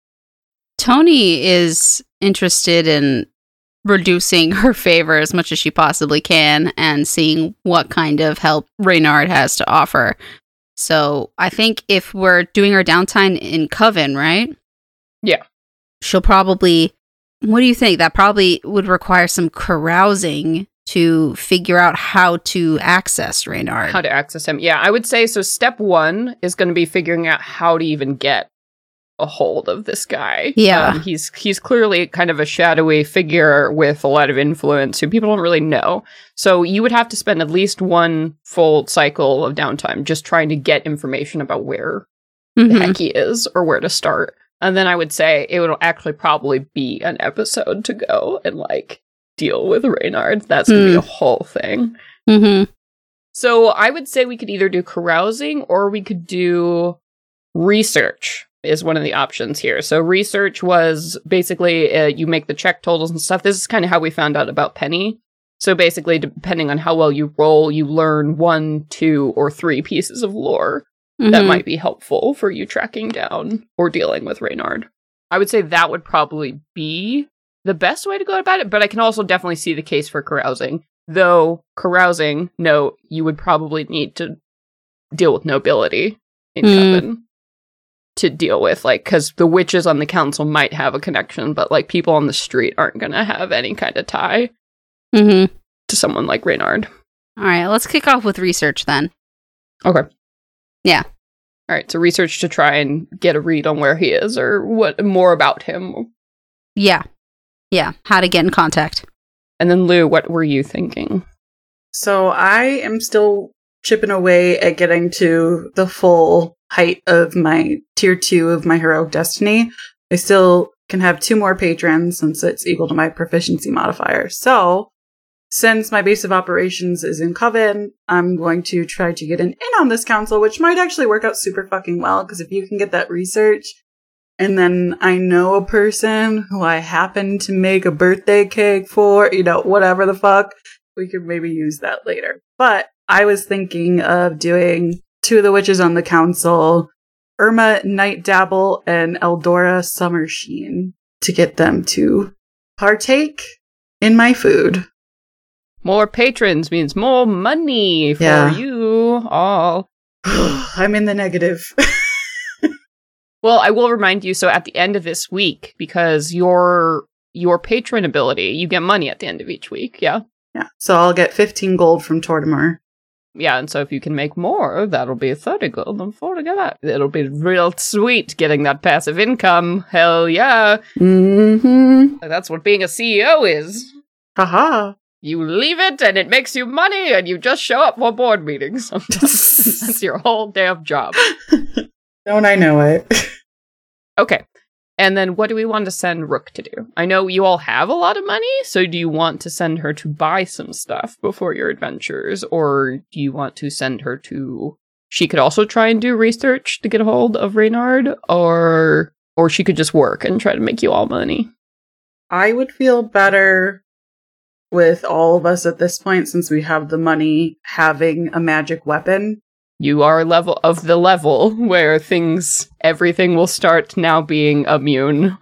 Tony is interested in reducing her favor as much as she possibly can and seeing what kind of help Reynard has to offer. So I think if we're doing our downtime in Coven, right? Yeah. She'll probably... What do you think? That probably would require some carousing to figure out how to access Reynard. How to access him. Yeah, I would say so. Step one is going to be figuring out how to even get a hold of this guy. Yeah. Um, he's he's clearly kind of a shadowy figure with a lot of influence who people don't really know. So you would have to spend at least one full cycle of downtime just trying to get information about where Mhm. the heck he is or where to start. And then I would say it would actually probably be an episode to go and like deal with Reynard. That's going to Mm. be a whole thing. Mhm. So I would say we could either do carousing or we could do research is one of the options here. So research was basically uh, you make the check totals and stuff. This is kind of how we found out about Penny. So basically, depending on how well you roll, you learn one, two, or three pieces of lore that Mhm. might be helpful for you tracking down or dealing with Reynard. I would say that would probably be the best way to go about it, but I can also definitely see the case for carousing. Though, carousing, no, you would probably need to deal with nobility in Mm. Coven to deal with, like, because the witches on the council might have a connection, but, like, people on the street aren't going to have any kind of tie Mhm. to someone like Reynard. All right, let's kick off with research then. Okay. Yeah. All right, so research to try and get a read on where he is or what more about him. Yeah. Yeah. How to get in contact. And then Lou, what were you thinking? So I am still chipping away at getting to the full height of my tier two of my heroic destiny. I still can have two more patrons since it's equal to my proficiency modifier. So since my base of operations is in Coven, I'm going to try to get an in on this council, which might actually work out super fucking well, because if you can get that research, and then I know a person who I happen to make a birthday cake for, you know, whatever the fuck, we could maybe use that later. But I was thinking of doing two of the witches on the council, Irma Night Dabble and Eldora Summer Sheen, to get them to partake in my food. More patrons means more money for Yeah. you all. I'm in the negative. Well, I will remind you, so at the end of this week, because your your patron ability, you get money at the end of each week, yeah? Yeah, so I'll get fifteen gold from Tortimer. Yeah, and so if you can make more, that'll be thirty gold and forty that. It'll be real sweet getting that passive income. Hell yeah. Mm-hmm. That's what being a C E O is. Haha. You leave it and it makes you money and you just show up for board meetings. That's your whole damn job. Don't I know it? Okay. And then what do we want to send Rook to do? I know you all have a lot of money, so do you want to send her to buy some stuff before your adventures? Or do you want to send her to... She could also try and do research to get a hold of Reynard, or or she could just work and try to make you all money. I would feel better with all of us at this point, since we have the money, having a magic weapon. You are level of the level where things, everything will start now being immune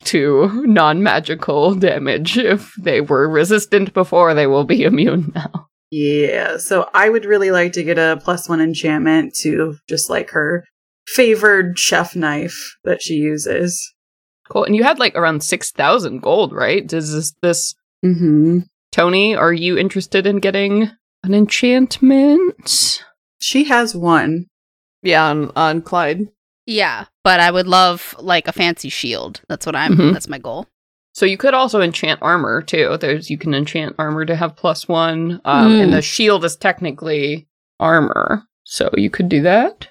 to non-magical damage. If they were resistant before, they will be immune now. Yeah, so I would really like to get a plus one enchantment to just like her favored chef knife that she uses. Cool. And you had like around six thousand gold, right? Does this, this, Mm-hmm. Tony, are you interested in getting an enchantment? She has one. Yeah, on, on Clyde. Yeah, but I would love like a fancy shield. That's what I'm. Mhm. That's my goal. So you could also enchant armor too. There's you can enchant armor to have plus one, um, Mm. and the shield is technically armor, so you could do that.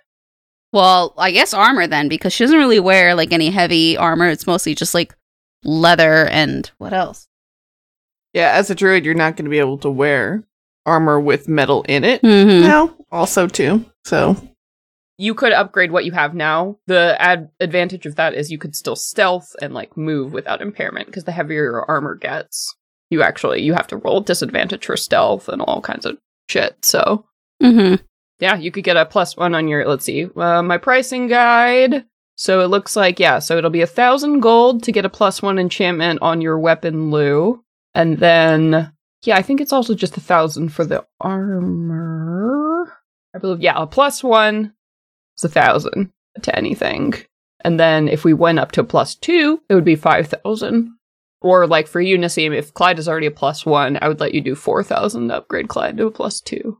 Well, I guess armor then, because she doesn't really wear like any heavy armor. It's mostly just like leather and what else? Yeah, as a druid, you're not going to be able to wear armor with metal in it. Mm-hmm. No, also too. So You could upgrade what you have now. The ad- advantage of that is you could still stealth and like move without impairment, because the heavier your armor gets, you actually you have to roll disadvantage for stealth and all kinds of shit. So, Mm-hmm. yeah, you could get a plus one on your, let's see, uh, my pricing guide. So it looks like, yeah, so it'll be a thousand gold to get a plus one enchantment on your weapon, Lou. And then, yeah, I think it's also just a thousand for the armor. I believe, yeah, a plus one is a thousand to anything. And then if we went up to a plus two, it would be five thousand. Or like for you, Nassim, if Clyde is already a plus one, I would let you do four thousand to upgrade Clyde to a plus two.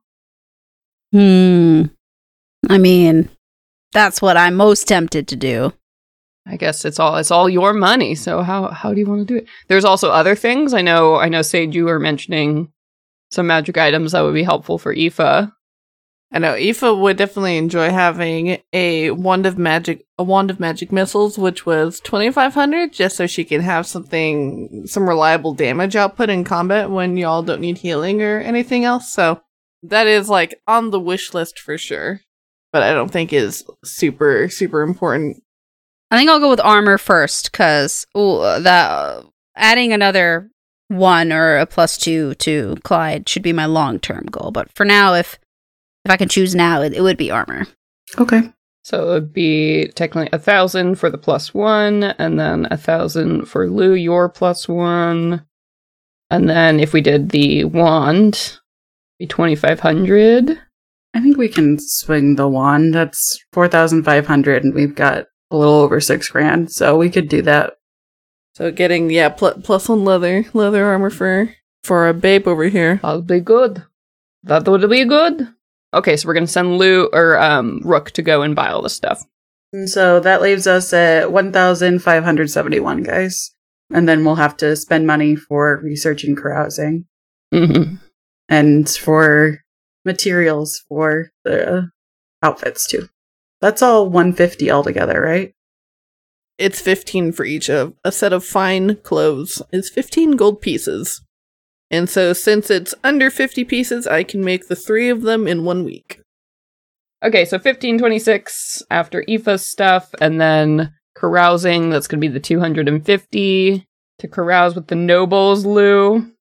Hmm. I mean, that's what I'm most tempted to do. I guess it's all it's all your money. So how how do you want to do it? There's also other things. I know I know Sage, you were mentioning some magic items that would be helpful for Aoife. I know Aoife would definitely enjoy having a wand of magic, a wand of magic missiles, which was twenty-five hundred, just so she can have something, some reliable damage output in combat when y'all don't need healing or anything else. So that is like on the wish list for sure, but I don't think is super super important. I think I'll go with armor first, because that uh, adding another one or a plus two to Clyde should be my long term goal. But for now, if if I can choose now, it, it would be armor. Okay. So it would be technically a thousand for the plus one, and then a thousand for Lou, your plus one. And then if we did the wand, it'd be twenty-five hundred. I think we can swing the wand. That's four thousand five hundred, and we've got a little over six grand, so we could do that. So getting, yeah, pl- plus one leather, leather armor for, for a babe over here. That'll be good. That would be good. Okay, so we're going to send Lou, or um, Rook to go and buy all this stuff. And so that leaves us at one thousand five hundred seventy-one, guys. And then we'll have to spend money for research and carousing. Mm-hmm. And for materials for the outfits, too. That's all one hundred fifty altogether, right? It's fifteen for each of a set of fine clothes is fifteen gold pieces. And so since it's under fifty pieces, I can make the three of them in one week. Okay, so fifteen twenty-six after Aoife's stuff, and then carousing, that's going to be the two hundred fifty to carouse with the nobles, Lou.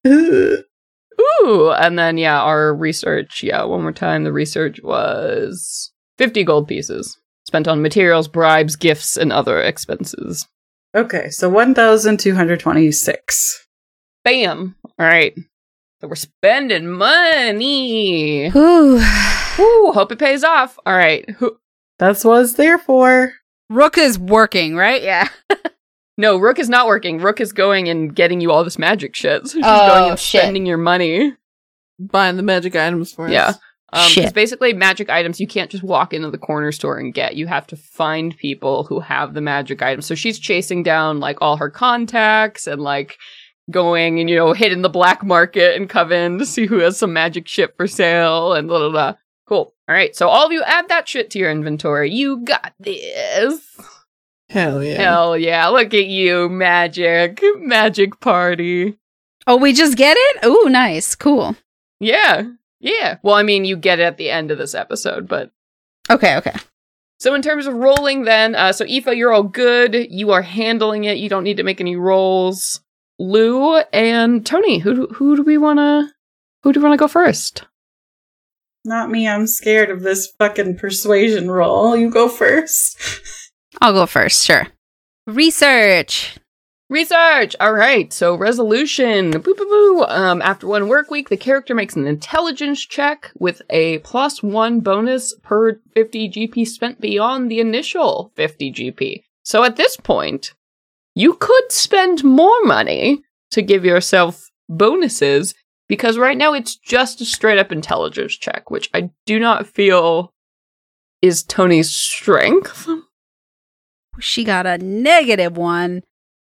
Ooh, and then, yeah, our research, yeah, one more time, the research was fifty gold pieces, spent on materials, bribes, gifts, and other expenses. Okay, so one thousand two hundred twenty-six. Bam! Alright, so we're spending money! Ooh. Ooh, hope it pays off. Alright, who- That's what it's there for. Rook is working, right? Yeah. No, Rook is not working. Rook is going and getting you all this magic shit. So she's Oh, going and shit. spending your money. Buying the magic items for us. Yeah. Um, Shit. It's basically magic items you can't just walk into the corner store and get. You have to find people who have the magic items. So she's chasing down, like, all her contacts and, like, going and, you know, hitting the black market in Coven to see who has some magic shit for sale and blah, blah, blah. Cool. All right. So all of you add that shit to your inventory. You got this. Hell yeah. Hell yeah. Look at you. Magic. Magic party. Oh, we just get it? Ooh, nice. Cool. Yeah. Yeah. Well, I mean, you get it at the end of this episode, but... Okay, okay. So in terms of rolling then, uh, so Aoife, you're all good. You are handling it. You don't need to make any rolls. Lou and Tony, who do, who do we want to... Who do we want to go first? Not me, I'm scared of this fucking persuasion roll. You go first. I'll go first, sure. Research. Research! Alright, so resolution. Boo boo boo. Um, after one work week, the character makes an intelligence check with a plus one bonus per fifty G P spent beyond the initial fifty G P. So at this point, you could spend more money to give yourself bonuses, because right now it's just a straight up intelligence check, which I do not feel is Tony's strength. She got a negative one.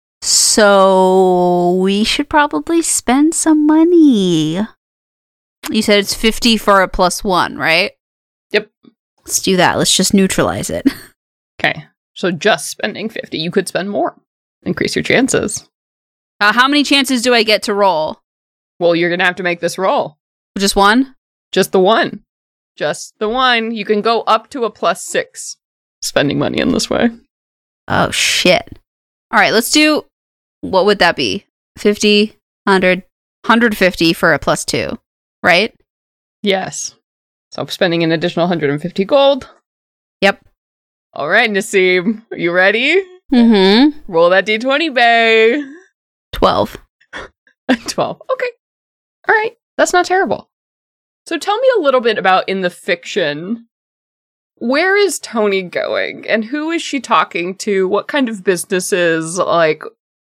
So we should probably spend some money. You said it's fifty for a plus one, right? Yep. Let's do that. Let's just neutralize it. Okay, so just spending fifty. You could spend more. Increase your chances. Uh, how many chances do I get to roll? Well, you're going to have to make this roll. Just one? Just the one. Just the one. You can go up to a plus six spending money in this way. Oh, shit. All right, let's do... What would that be? fifty, one hundred, one hundred fifty for a plus two, right? Yes. So I'm spending an additional one hundred fifty gold. Yep. All right, Nassim. Are you ready? Mm-hmm. Roll that d twenty, bae. twelve. twelve. Okay. All right. That's not terrible. So tell me a little bit about in the fiction, where is Tony going and who is she talking to? What kind of businesses? Like,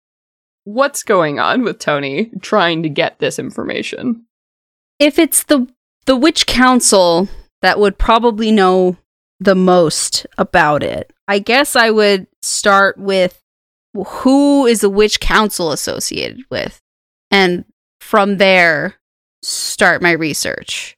what's going on with Tony trying to get this information? If it's the the witch council that would probably know the most about it, I guess I would start with who is the witch council associated with, and from there start my research.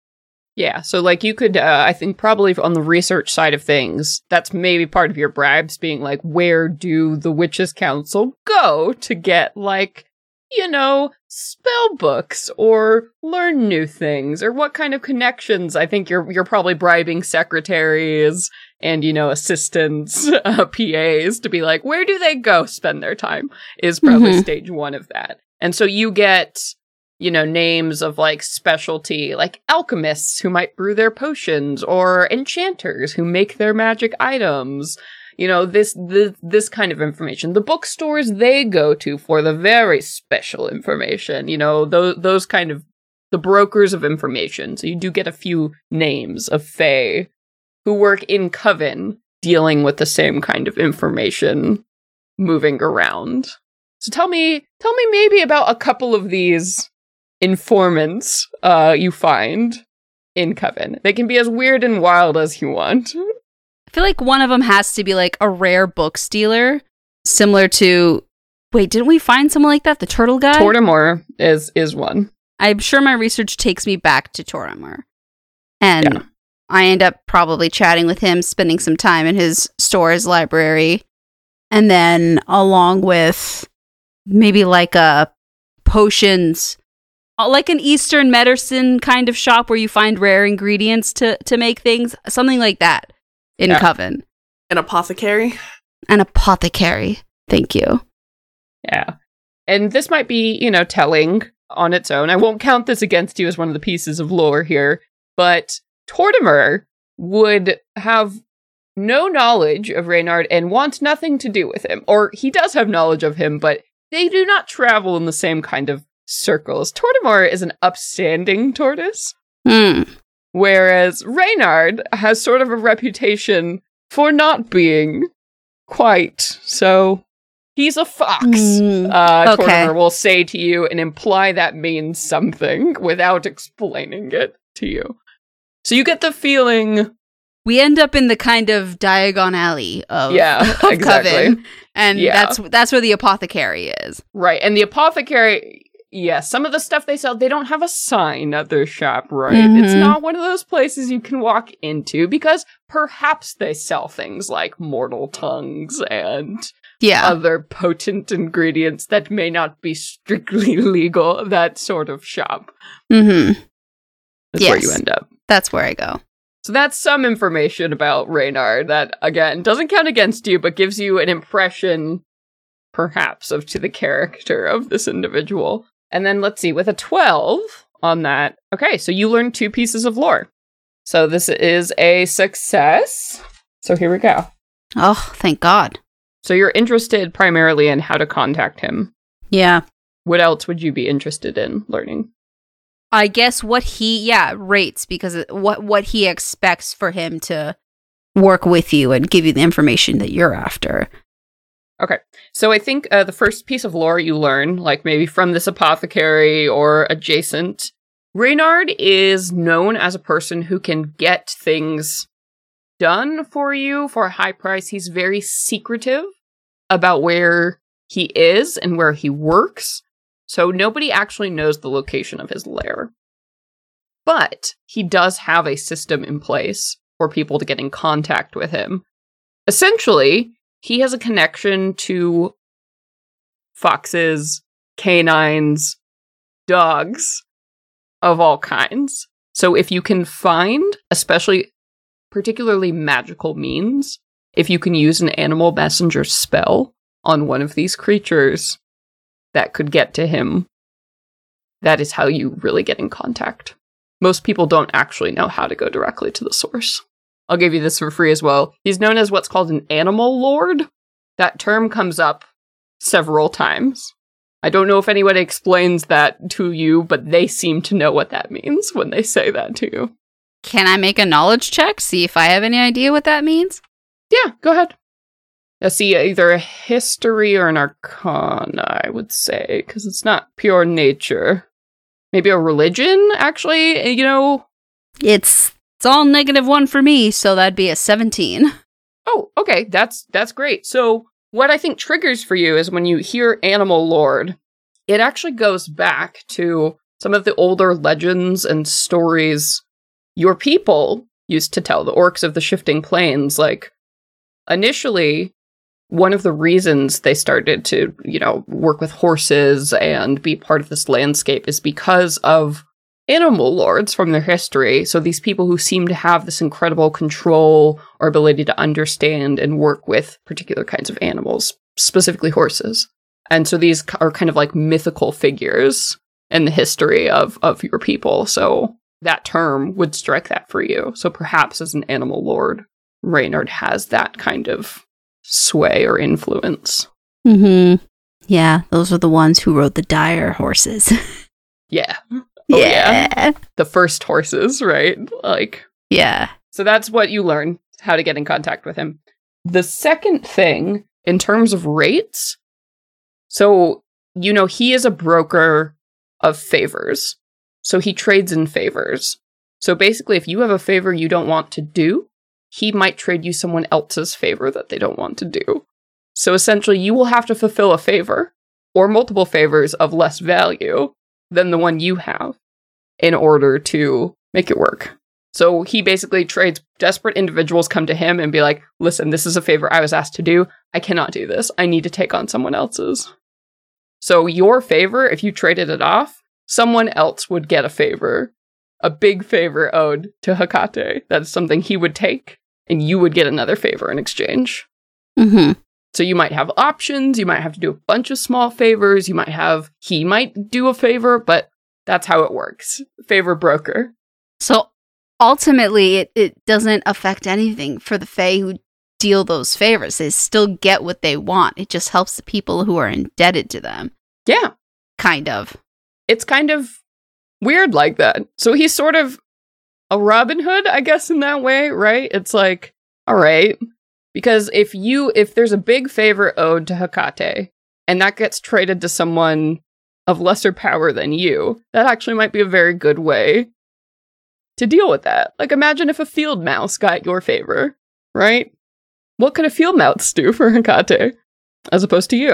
Yeah, so like you could, uh, I think probably on the research side of things, that's maybe part of your bribes being like, where do the Witches' Council go to get like, you know, spell books or learn new things, or what kind of connections? I think you're you're probably bribing secretaries and, you know, assistants, uh, P As to be like, where do they go spend their time is probably Mhm. stage one of that. And so you get, you know, names of like specialty, like alchemists who might brew their potions, or enchanters who make their magic items. You know, this, this, this kind of information. The bookstores they go to for the very special information, you know, those, those kind of, the brokers of information. So you do get a few names of fae who work in Coven dealing with the same kind of information moving around. So tell me, tell me maybe about a couple of these informants uh, you find in Coven. They can be as weird and wild as you want. I feel like one of them has to be like a rare book stealer, similar to. Wait, didn't we find someone like that? The turtle guy? Tortimore is is one. I'm sure my research takes me back to Tortimore. And Yeah. I end up probably chatting with him, spending some time in his store's library. And then along with maybe like a potions, like an Eastern medicine kind of shop where you find rare ingredients to, to make things, something like that in Yeah. Coven. An apothecary? An apothecary. Thank you. Yeah. And this might be, you know, telling on its own. I won't count this against you as one of the pieces of lore here, but Tortimer would have no knowledge of Reynard and want nothing to do with him. Or he does have knowledge of him, but they do not travel in the same kind of circles. Tortimore is an upstanding tortoise, Hmm. whereas Reynard has sort of a reputation for not being quite so. He's a fox. Mm, Uh, okay. Tortimer will say to you and imply that means something without explaining it to you. So you get the feeling, We end up in the kind of Diagon Alley of, Yeah, of exactly. Coven. And Yeah. that's that's where the apothecary is. right? And the apothecary, yes, some of the stuff they sell, they don't have a sign at their shop, right? Mhm. It's not one of those places you can walk into because perhaps they sell things like mortal tongues and Yeah. other potent ingredients that may not be strictly legal, that sort of shop. Mm-hmm. That's where Yes. you end up. That's where I go. So that's some information about Reynard that, again, doesn't count against you, but gives you an impression, perhaps, of to the character of this individual. And then, let's see, with a twelve on that, okay, so you learn two pieces of lore. So this is a success. So here we go. Oh, thank God. So you're interested primarily in how to contact him. Yeah. What else would you be interested in learning? I guess what he, yeah, rates, because it- what what he expects for him to work with you and give you the information that you're after. Okay, so I think uh, the first piece of lore you learn, like maybe from this apothecary or adjacent, Reynard is known as a person who can get things done for you for a high price. He's very secretive about where he is and where he works, so nobody actually knows the location of his lair. But he does have a system in place for people to get in contact with him. Essentially, he has a connection to foxes, canines, dogs of all kinds. So if you can find, especially particularly magical means, if you can use an animal messenger spell on one of these creatures that could get to him, that is how you really get in contact most people don't actually know how to go directly to the source. I'll give you this for free as well. He's known as what's called an animal lord. That term comes up several times. I don't know if anybody explains that to you, but they seem to know what that means when they say that to you. Can I make a knowledge check? See if I have any idea what that means? Yeah, go ahead. I see either a history or an arcana, I would say, because it's not pure nature. Maybe a religion, actually, you know? It's it's all negative one for me, so that'd be a seventeen. Oh, okay, that's that's great. So what I think triggers for you is when you hear Animal Lord, it actually goes back to some of the older legends and stories your people used to tell, the orcs of the Shifting Plains. Like, initially, one of the reasons they started to, you know, work with horses and be part of this landscape is because of animal lords from their history. So these people who seem to have this incredible control or ability to understand and work with particular kinds of animals, specifically horses. And so these are kind of like mythical figures in the history of, of your people. So that term would strike that for you. So perhaps as an animal lord, Reynard has that kind of sway or influence. Mm-hmm. Yeah, those are the ones who rode the dire horses. Yeah. Oh, yeah. yeah. The first horses, right? Like, yeah. So that's what you learn, how to get in contact with him. The second thing, in terms of rates, so, you know, he is a broker of favors. So he trades in favors. So basically, if you have a favor you don't want to do, he might trade you someone else's favor that they don't want to do. So essentially, you will have to fulfill a favor, or multiple favors of less value than the one you have, in order to make it work. So he basically trades, desperate individuals come to him and be like, listen, this is a favor I was asked to do. I cannot do this. I need to take on someone else's. So your favor, if you traded it off, someone else would get a favor, a big favor owed to Hecate. That's something he would take, and you would get another favor in exchange. Mm-hmm. So you might have options, you might have to do a bunch of small favors, you might have, he might do a favor, but that's how it works. Favor broker. So ultimately, it, it doesn't affect anything for the Fae who deal those favors. They still get what they want. It just helps the people who are indebted to them. Yeah. Kind of. It's kind of weird like that. So he's sort of a Robin Hood, I guess, in that way, right? It's like, all right. Because if you, if there's a big favor owed to Hecate, and that gets traded to someone of lesser power than you, that actually might be a very good way to deal with that. Like, imagine if a field mouse got your favor, right? What could a field mouse do for Hecate, as opposed to you?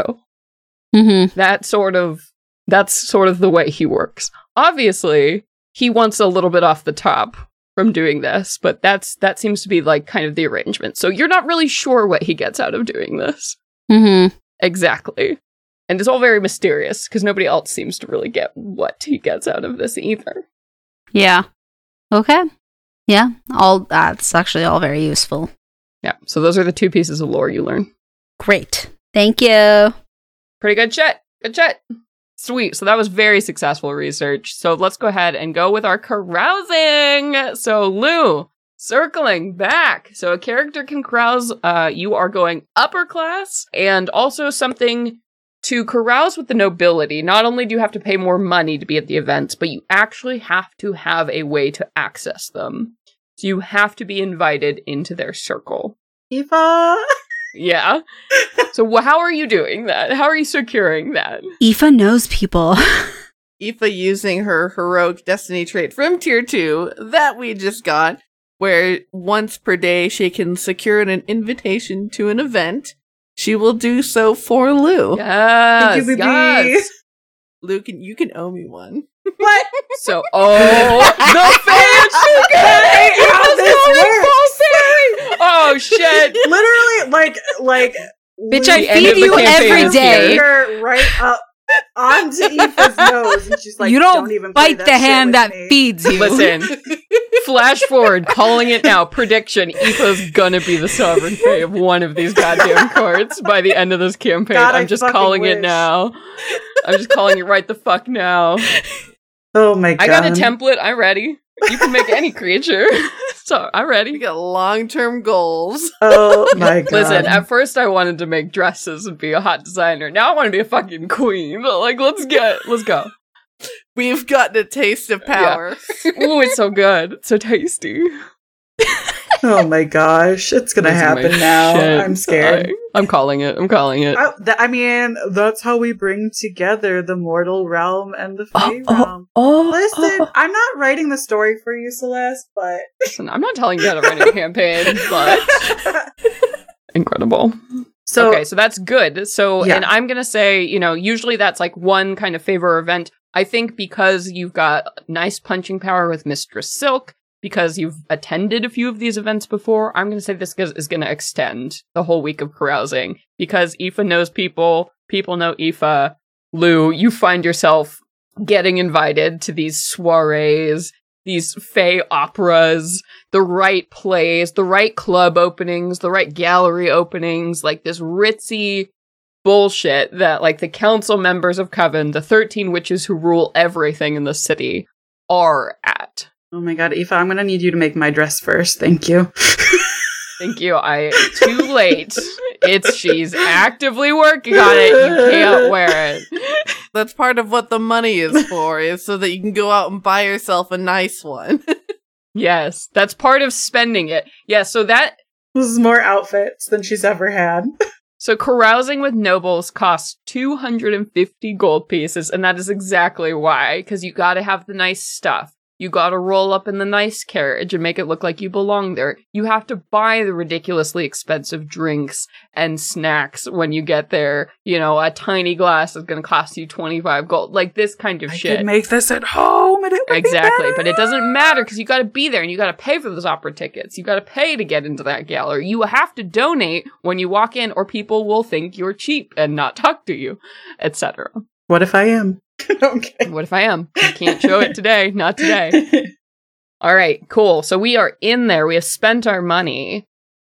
Mm-hmm. That sort of, that's sort of the way he works. Obviously, he wants a little bit off the top from doing this, but that's that seems to be like kind of the arrangement. So you're not really sure what he gets out of doing this. Mm-hmm. Exactly. And it's all very mysterious because nobody else seems to really get what he gets out of this either. Yeah. Okay. Yeah. All that's actually all very useful. Yeah. So those are the two pieces of lore you learn. Great. Thank you. Pretty good chat. Good chat. Sweet. So that was very successful research. So let's go ahead and go with our carousing. So Lou, circling back. So a character can carouse. Uh, you are going upper class, and also something to carouse with the nobility. Not only do you have to pay more money to be at the events, but you actually have to have a way to access them. So you have to be invited into their circle. Eva! Yeah. So wh- how are you doing that? How are you securing that? Aoife knows people. Aoife using her heroic destiny trait from tier two that we just got, where once per day she can secure an invitation to an event. She will do so for Lou. Yes, Thank you, baby. yes. Lou, can, you can owe me one. What? So, oh, the fan Hey, how this works. Oh, shit. Literally, like, like, Bitch, The I end of feed the you campaign every is day. here. finger right up onto Aoife's nose, and she's like, you don't, even play bite that the shit hand with that me." feeds you. Listen, flash forward, calling it now. Prediction, Aoife's gonna be the sovereign fae of one of these goddamn courts by the end of this campaign. God, I I'm just fucking calling it wish. now. I'm just calling it right the fuck now. Oh my god! I got a template. I'm ready. You can make any creature. So I'm We ready. got long-term goals. Oh my god. Listen, at first I wanted to make dresses and be a hot designer. Now I want to be a fucking queen. Like, let's get, let's go. We've gotten a taste of power. Ooh, it's so good. It's so tasty. Oh my gosh. It's gonna Losing my happen now. shit. I'm scared. I, I'm calling it. I'm calling it. I, th- I mean, that's how we bring together the mortal realm and the Fey realm. oh, Listen, I'm not writing the story for you, Celeste, but Listen, I'm not telling you how to run a campaign, but incredible. so okay, so that's good. So, Yeah. and I'm going to say, you know, usually that's like one kind of favor event. I think because you've got nice punching power with Mistress Silk, because you've attended a few of these events before, I'm going to say this is going to extend the whole week of carousing. Because Aoife knows people, people know Aoife. Lou, you find yourself getting invited to these soirees, these Fey operas, the right plays, the right club openings, the right gallery openings, like this ritzy bullshit that like the council members of Coven, the thirteen witches who rule everything in the city, are at. oh my god, Aoife, I'm gonna need you to make my dress first. Thank you. Thank you. I too late. It's she's actively working on it. You can't wear it. That's part of what the money is for, is so that you can go out and buy yourself a nice one. Yes, that's part of spending it. Yeah, so that This is more outfits than she's ever had. so carousing with nobles costs two hundred fifty gold pieces, and that is exactly why, because you got to have the nice stuff. You gotta roll up in the nice carriage and make it look like you belong there. You have to buy the ridiculously expensive drinks and snacks when you get there. You know, a tiny glass is gonna cost you twenty-five gold. Like, this kind of I shit. could make this at home and it would Exactly, be but it doesn't matter because you gotta be there and you gotta pay for those opera tickets. You gotta pay to get into that gallery. You have to donate when you walk in or people will think you're cheap and not talk to you, et cetera. What if I am? Okay. What if I am? I can't show it today. Not today. All right, cool. So we are in there. We have spent our money.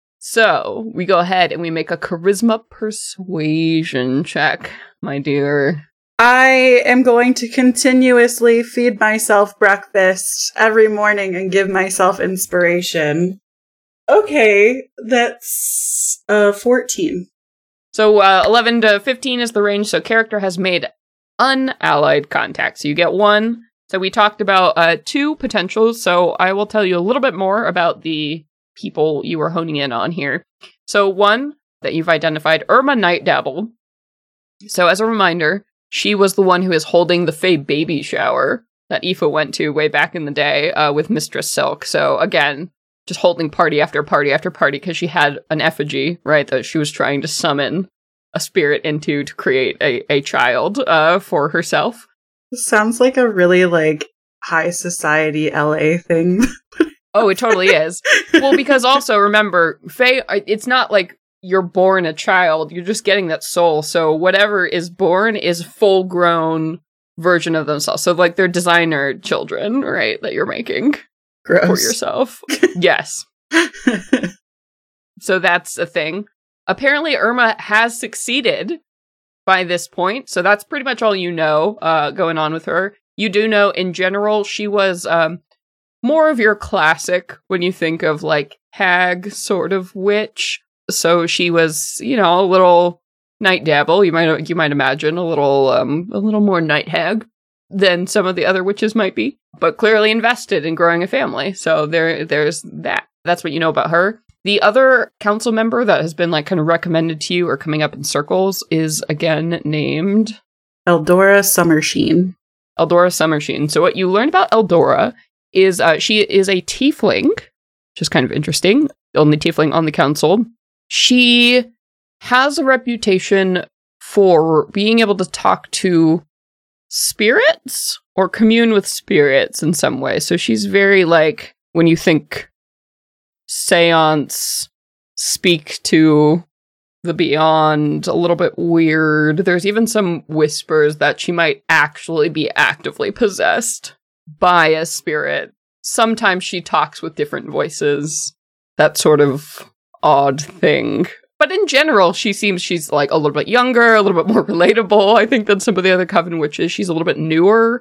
So we go ahead and we make a charisma persuasion check, my dear. I am going to continuously feed myself breakfast every morning and give myself inspiration. Okay, that's uh fourteen. So uh, eleven to fifteen is the range. So character has made unallied contacts. So you get one. So we talked about uh, two potentials. So I will tell you a little bit more about the people you were honing in on here. So one that you've identified, Irma Nightdabble. So as a reminder, she was the one who is holding the Fey baby shower that Aoife went to way back in the day uh, with Mistress Silk. So again, just holding party after party after party because she had an effigy, right, that she was trying to summon a spirit into to create a, a child uh, for herself. This sounds like a really, like, high society L A thing. Oh, it totally is. Well, because also, remember, Fae, it's not like you're born a child, you're just getting that soul. So whatever is born is full-grown version of themselves. So, like, they're designer children, right, that you're making Gross. for yourself. Yes. So that's a thing. Apparently, Irma has succeeded by this point, so that's pretty much all you know uh, going on with her. You do know, in general, she was um, more of your classic when you think of, like, hag sort of witch. So she was, you know, a little night dabble. You might you might imagine a little um, a little more night hag than some of the other witches might be, but clearly invested in growing a family. So there there's that. That's what you know about her. The other council member that has been, like, kind of recommended to you or coming up in circles is, again, named Eldora Summersheen. Eldora Summersheen. So what you learn about Eldora is uh, she is a tiefling, which is kind of interesting. The only tiefling on the council. She has a reputation for being able to talk to spirits or commune with spirits in some way. So she's very, like, when you think seance, speak to the beyond, a little bit weird. There's even some whispers that she might actually be actively possessed by a spirit. Sometimes she talks with different voices. That sort of odd thing. But in general, she seems she's, like, a little bit younger, a little bit more relatable, I think, than some of the other Coven witches. She's a little bit newer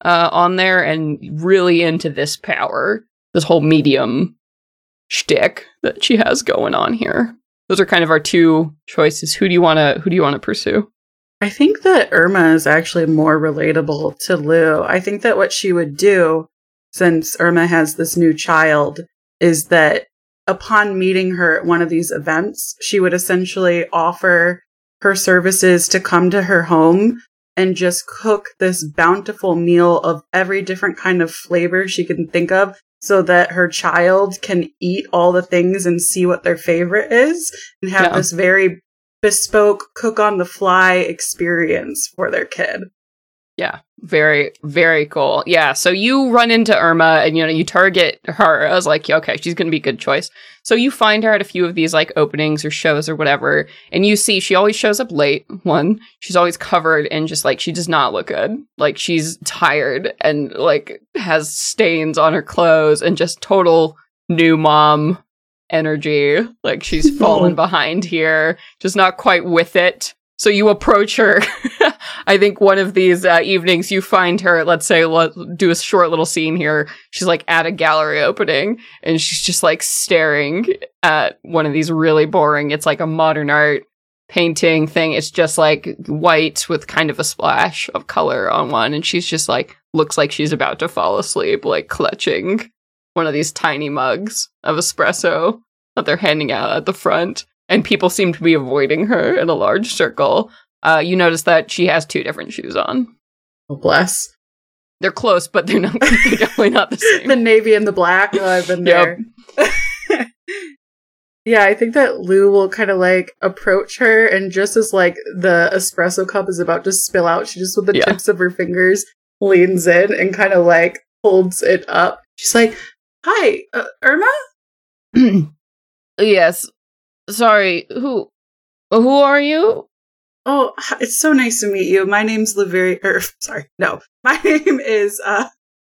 uh, on there and really into this power, this whole medium shtick that she has going on here. Those are kind of our two choices. Who do you want to who do you want to pursue? I think that Irma is actually more relatable to Lou. I think that what she would do, since Irma has this new child, is that upon meeting her at one of these events, she would essentially offer her services to come to her home and just cook this bountiful meal of every different kind of flavor she can think of so that her child can eat all the things and see what their favorite is and have Yeah. this very bespoke cook on the fly experience for their kid. Yeah, very, very cool. Yeah, so you run into Irma and, you know, you target her. I was like, yeah, okay, she's going to be a good choice. So you find her at a few of these, like, openings or shows or whatever, and you see she always shows up late, one. She's always covered in just, like, she does not look good. Like, she's tired and, like, has stains on her clothes and just total new mom energy. Like, she's fallen behind here, just not quite with it. So you approach her. I think one of these uh, evenings you find her, let's say, let's do a short little scene here. She's like at a gallery opening and she's just like staring at one of these really boring, it's like a modern art painting thing. It's just like white with kind of a splash of color on one. And she's just like, looks like she's about to fall asleep, like clutching one of these tiny mugs of espresso that they're handing out at the front. And people seem to be avoiding her in a large circle. Uh, you notice that she has two different shoes on. Oh, bless. They're close, but they're not. They're definitely not the same. The navy and the black. Oh, I've been there. Yep. Yeah, I think that Lou will kind of like approach her, and just as like the espresso cup is about to spill out, she just with the Yeah. tips of her fingers leans in and kind of like holds it up. She's like, "Hi, uh, Irma." Yes. Sorry. Who? Who are you? Oh, hi- it's so nice to meet you. My name's Laveri. Er, sorry, no, my name is uh,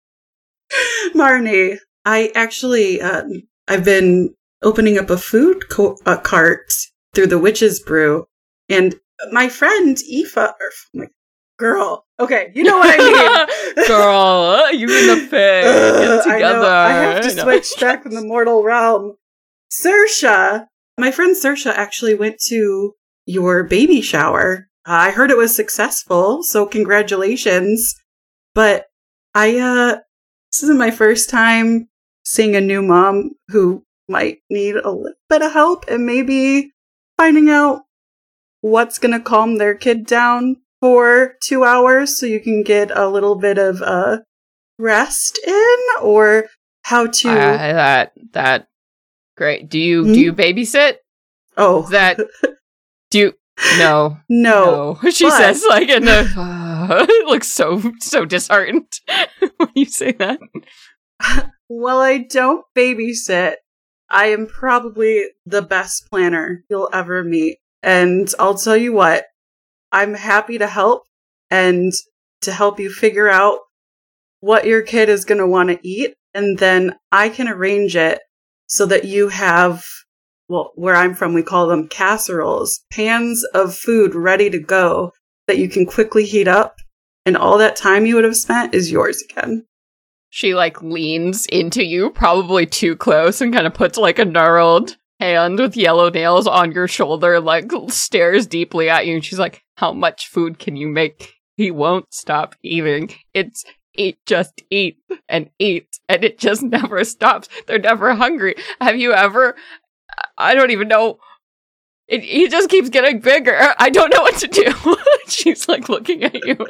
Marnie. I actually, uh, I've been opening up a food co- uh, cart through the Witch's Brew, and my friend Aoife, or my girl. Okay, you know what I mean, Girl. You in the pig. Ugh, Get I together. know. I have to I know. switch back from the mortal realm. Saoirse, my friend Saoirse actually went to your baby shower. I heard it was successful, so congratulations. But I, uh, this isn't my first time seeing a new mom who might need a little bit of help and maybe finding out what's going to calm their kid down for two hours so you can get a little bit of uh, rest in, or how to. Uh, that, that, great. Do you, Hmm? do you babysit? oh, Is that, do you, no. no. No. She but- says, like, in the, uh, it looks so, so disheartened when you say that. While I don't babysit, I am probably the best planner you'll ever meet. And I'll tell you what, I'm happy to help and to help you figure out what your kid is going to want to eat. And then I can arrange it so that you have, well, where I'm from, we call them casseroles, pans of food ready to go that you can quickly heat up. And all that time you would have spent is yours again. She, like, leans into you, probably too close, and kind of puts, like, a gnarled hand with yellow nails on your shoulder, like, stares deeply at you, and she's like, how much food can you make? He won't stop eating. It's eat, just eat, and eat, and it just never stops. They're never hungry. Have you ever... I don't even know... It, he just keeps getting bigger. I don't know what to do. She's, like, looking at you.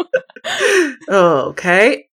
Okay.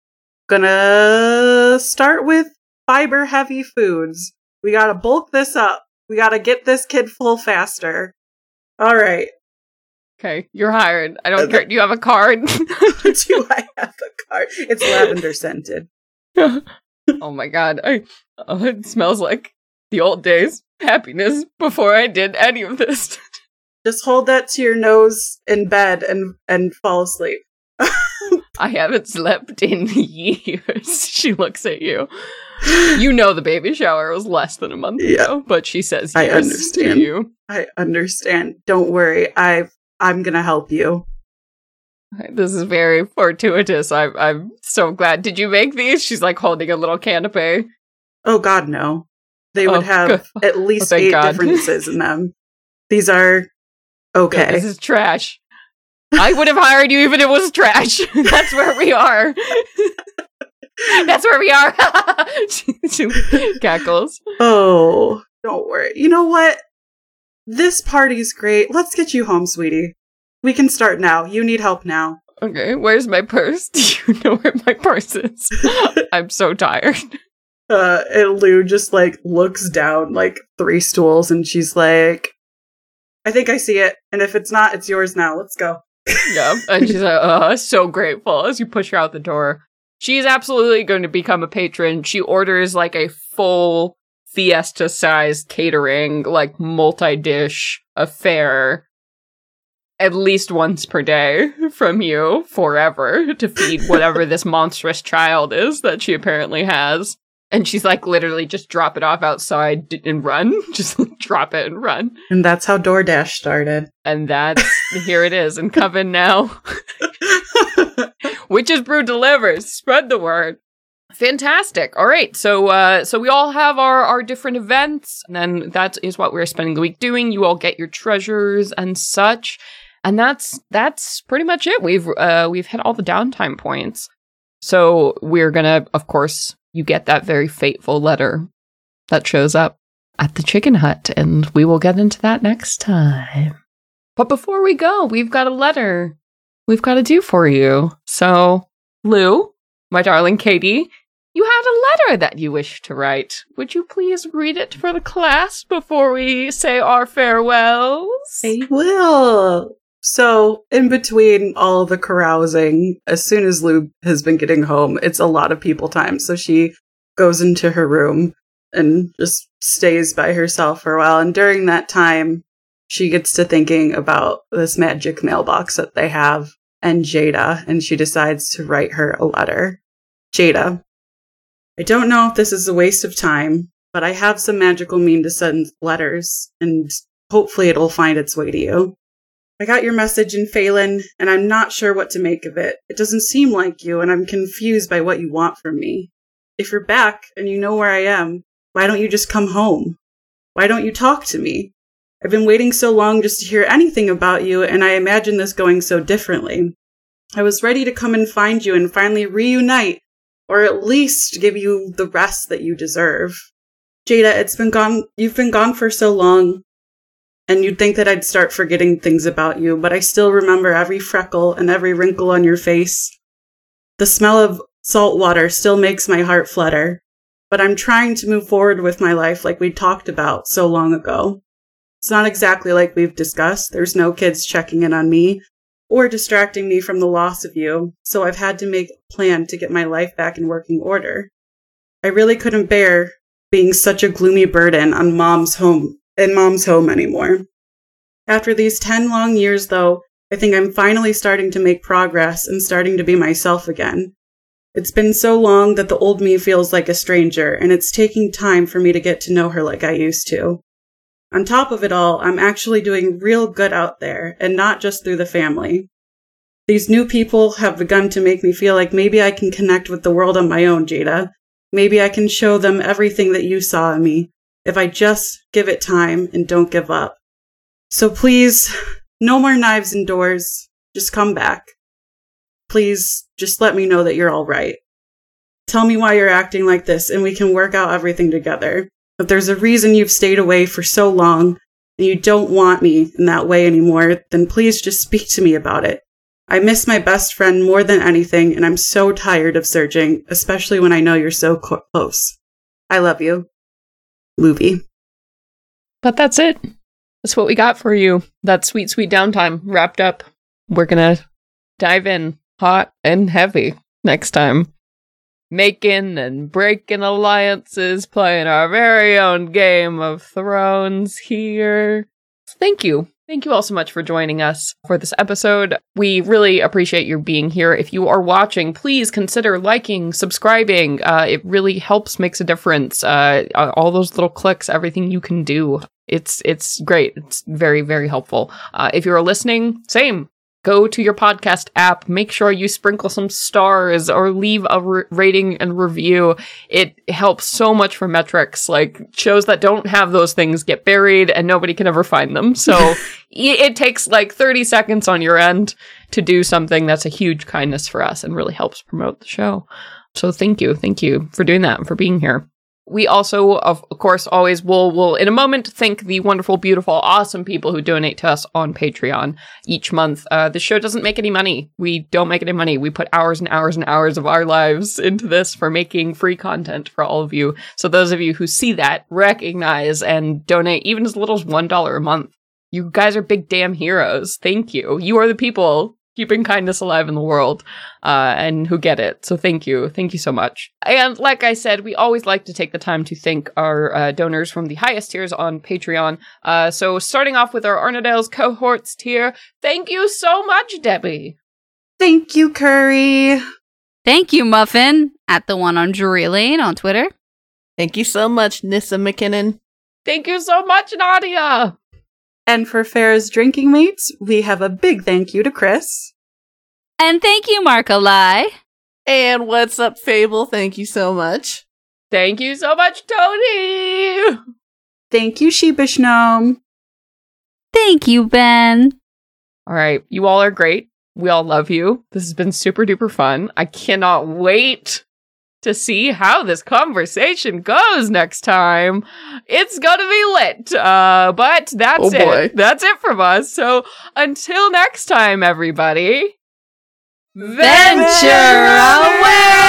Gonna start with fiber heavy foods. We gotta bulk this up. We gotta get this kid full faster. Alright. Okay, you're hired. I don't Okay. care. Do you have a card? Do I have a card? It's lavender scented. Oh my god. I, oh, it smells like the old days. Happiness before I did any of this. Just hold that to your nose in bed and, and fall asleep. I haven't slept in years. She looks at you. You know the baby shower was less than a month Yeah. ago, but she says I yes understand. to you. I understand. Don't worry. I I'm gonna help you. This is very fortuitous. I'm I'm so glad. Did you make these? She's like holding a little canapé. Oh God, no. They would Oh, have good. at least Oh, thank eight God. differences in them. These are okay. This is trash. I would have hired you even if it was trash. That's where we are. That's where we are. she, she cackles. Oh, don't worry. You know what? This party's great. Let's get you home, sweetie. We can start now. You need help now. Okay, where's my purse? Do you know where my purse is? I'm so tired. Uh, and Lou just like looks down like three stools and she's like, I think I see it. And if it's not, it's yours now. Let's go. Yeah, and she's like, oh, so grateful as you push her out the door. She's absolutely going to become a patron. She orders like a full fiesta-sized catering, like multi-dish affair at least once per day from you forever to feed whatever this monstrous child is that she apparently has. And she's like, literally just drop it off outside and run. Just drop it and run. And that's how DoorDash started. And that's, here it is in Coven now. Witch's Brew delivers. Spread the word. Fantastic. All right. So uh, so we all have our, our different events. And then that is what we're spending the week doing. You all get your treasures and such. And that's that's pretty much it. We've uh, we've hit all the downtime points. So we're going to, of course, you get that very fateful letter that shows up at the chicken hut. And we will get into that next time. But before we go, we've got a letter we've got to do for you. So, Lou, my darling Katie, you had a letter that you wish to write. Would you please read it for the class before we say our farewells? I will. So, in between all the carousing, as soon as Lou has been getting home, it's a lot of people time. So she goes into her room and just stays by herself for a while. And during that time, she gets to thinking about this magic mailbox that they have and Jada, and she decides to write her a letter. Jada, I don't know if this is a waste of time, but I have some magical mean to send letters, and hopefully it'll find its way to you. I got your message in Phelan, and I'm not sure what to make of it. It doesn't seem like you, and I'm confused by what you want from me. If you're back and you know where I am, why don't you just come home? Why don't you talk to me? I've been waiting so long just to hear anything about you, and I imagine this going so differently. I was ready to come and find you and finally reunite, or at least give you the rest that you deserve. Jada, it's been gone, you've been gone for so long, and you'd think that I'd start forgetting things about you, but I still remember every freckle and every wrinkle on your face. The smell of salt water still makes my heart flutter, but I'm trying to move forward with my life like we talked about so long ago. It's not exactly like we've discussed. There's no kids checking in on me or distracting me from the loss of you, so I've had to make a plan to get my life back in working order. I really couldn't bear being such a gloomy burden on Mom's home in Mom's home anymore. After these ten long years, though, I think I'm finally starting to make progress and starting to be myself again. It's been so long that the old me feels like a stranger, and it's taking time for me to get to know her like I used to. On top of it all, I'm actually doing real good out there, and not just through the family. These new people have begun to make me feel like maybe I can connect with the world on my own, Jada. Maybe I can show them everything that you saw in me, if I just give it time and don't give up. So please, no more knives and doors. Just come back. Please, just let me know that you're all right. Tell me why you're acting like this, and we can work out everything together. If there's a reason you've stayed away for so long, and you don't want me in that way anymore, then please just speak to me about it. I miss my best friend more than anything, and I'm so tired of searching, especially when I know you're so cl- close. I love you. Movie. But that's it. That's what we got for you. That sweet, sweet downtime wrapped up. We're gonna dive in hot and heavy next time. Making and breaking alliances, playing our very own Game of Thrones here. Thank you. Thank you all so much for joining us for this episode. We really appreciate you being here. If you are watching, please consider liking, subscribing. Uh, it really helps, makes a difference. Uh, all those little clicks, everything you can do. It's it's great. It's very, very helpful. Uh, if you're listening, same. go to your podcast app, make sure you sprinkle some stars or leave a re- rating and review. It helps so much for metrics. Like, shows that don't have those things get buried and nobody can ever find them. So it takes like thirty seconds on your end to do something that's a huge kindness for us and really helps promote the show. So thank you. Thank you for doing that and for being here. We also, of course, always will, will in a moment, thank the wonderful, beautiful, awesome people who donate to us on Patreon each month. Uh, the show doesn't make any money. We don't make any money. We put hours and hours and hours of our lives into this for making free content for all of you. So those of you who see that, recognize and donate even as little as one dollar a month. You guys are big damn heroes. Thank you. You are the people keeping kindness alive in the world, uh, and who get it. So thank you. Thank you so much. And like I said, we always like to take the time to thank our uh, donors from the highest tiers on Patreon. Uh, so starting off with our Arnodale's cohorts tier, thank you so much, Debbie. Thank you, Curry. Thank you, Muffin, at the one on Drury Lane on Twitter. Thank you so much, Nissa McKinnon. Thank you so much, Nadia. And for Farrah's drinking mates, we have a big thank you to Chris. And thank you, Markalai. And what's up, Fable? Thank you so much. Thank you so much, Tony. Thank you, Sheepish Gnome. Thank you, Ben. All right, you all are great. We all love you. This has been super duper fun. I cannot wait to see how this conversation goes next time. It's gonna be lit. Uh, but that's oh boy. it. That's it from us. So until next time, everybody. Venture away!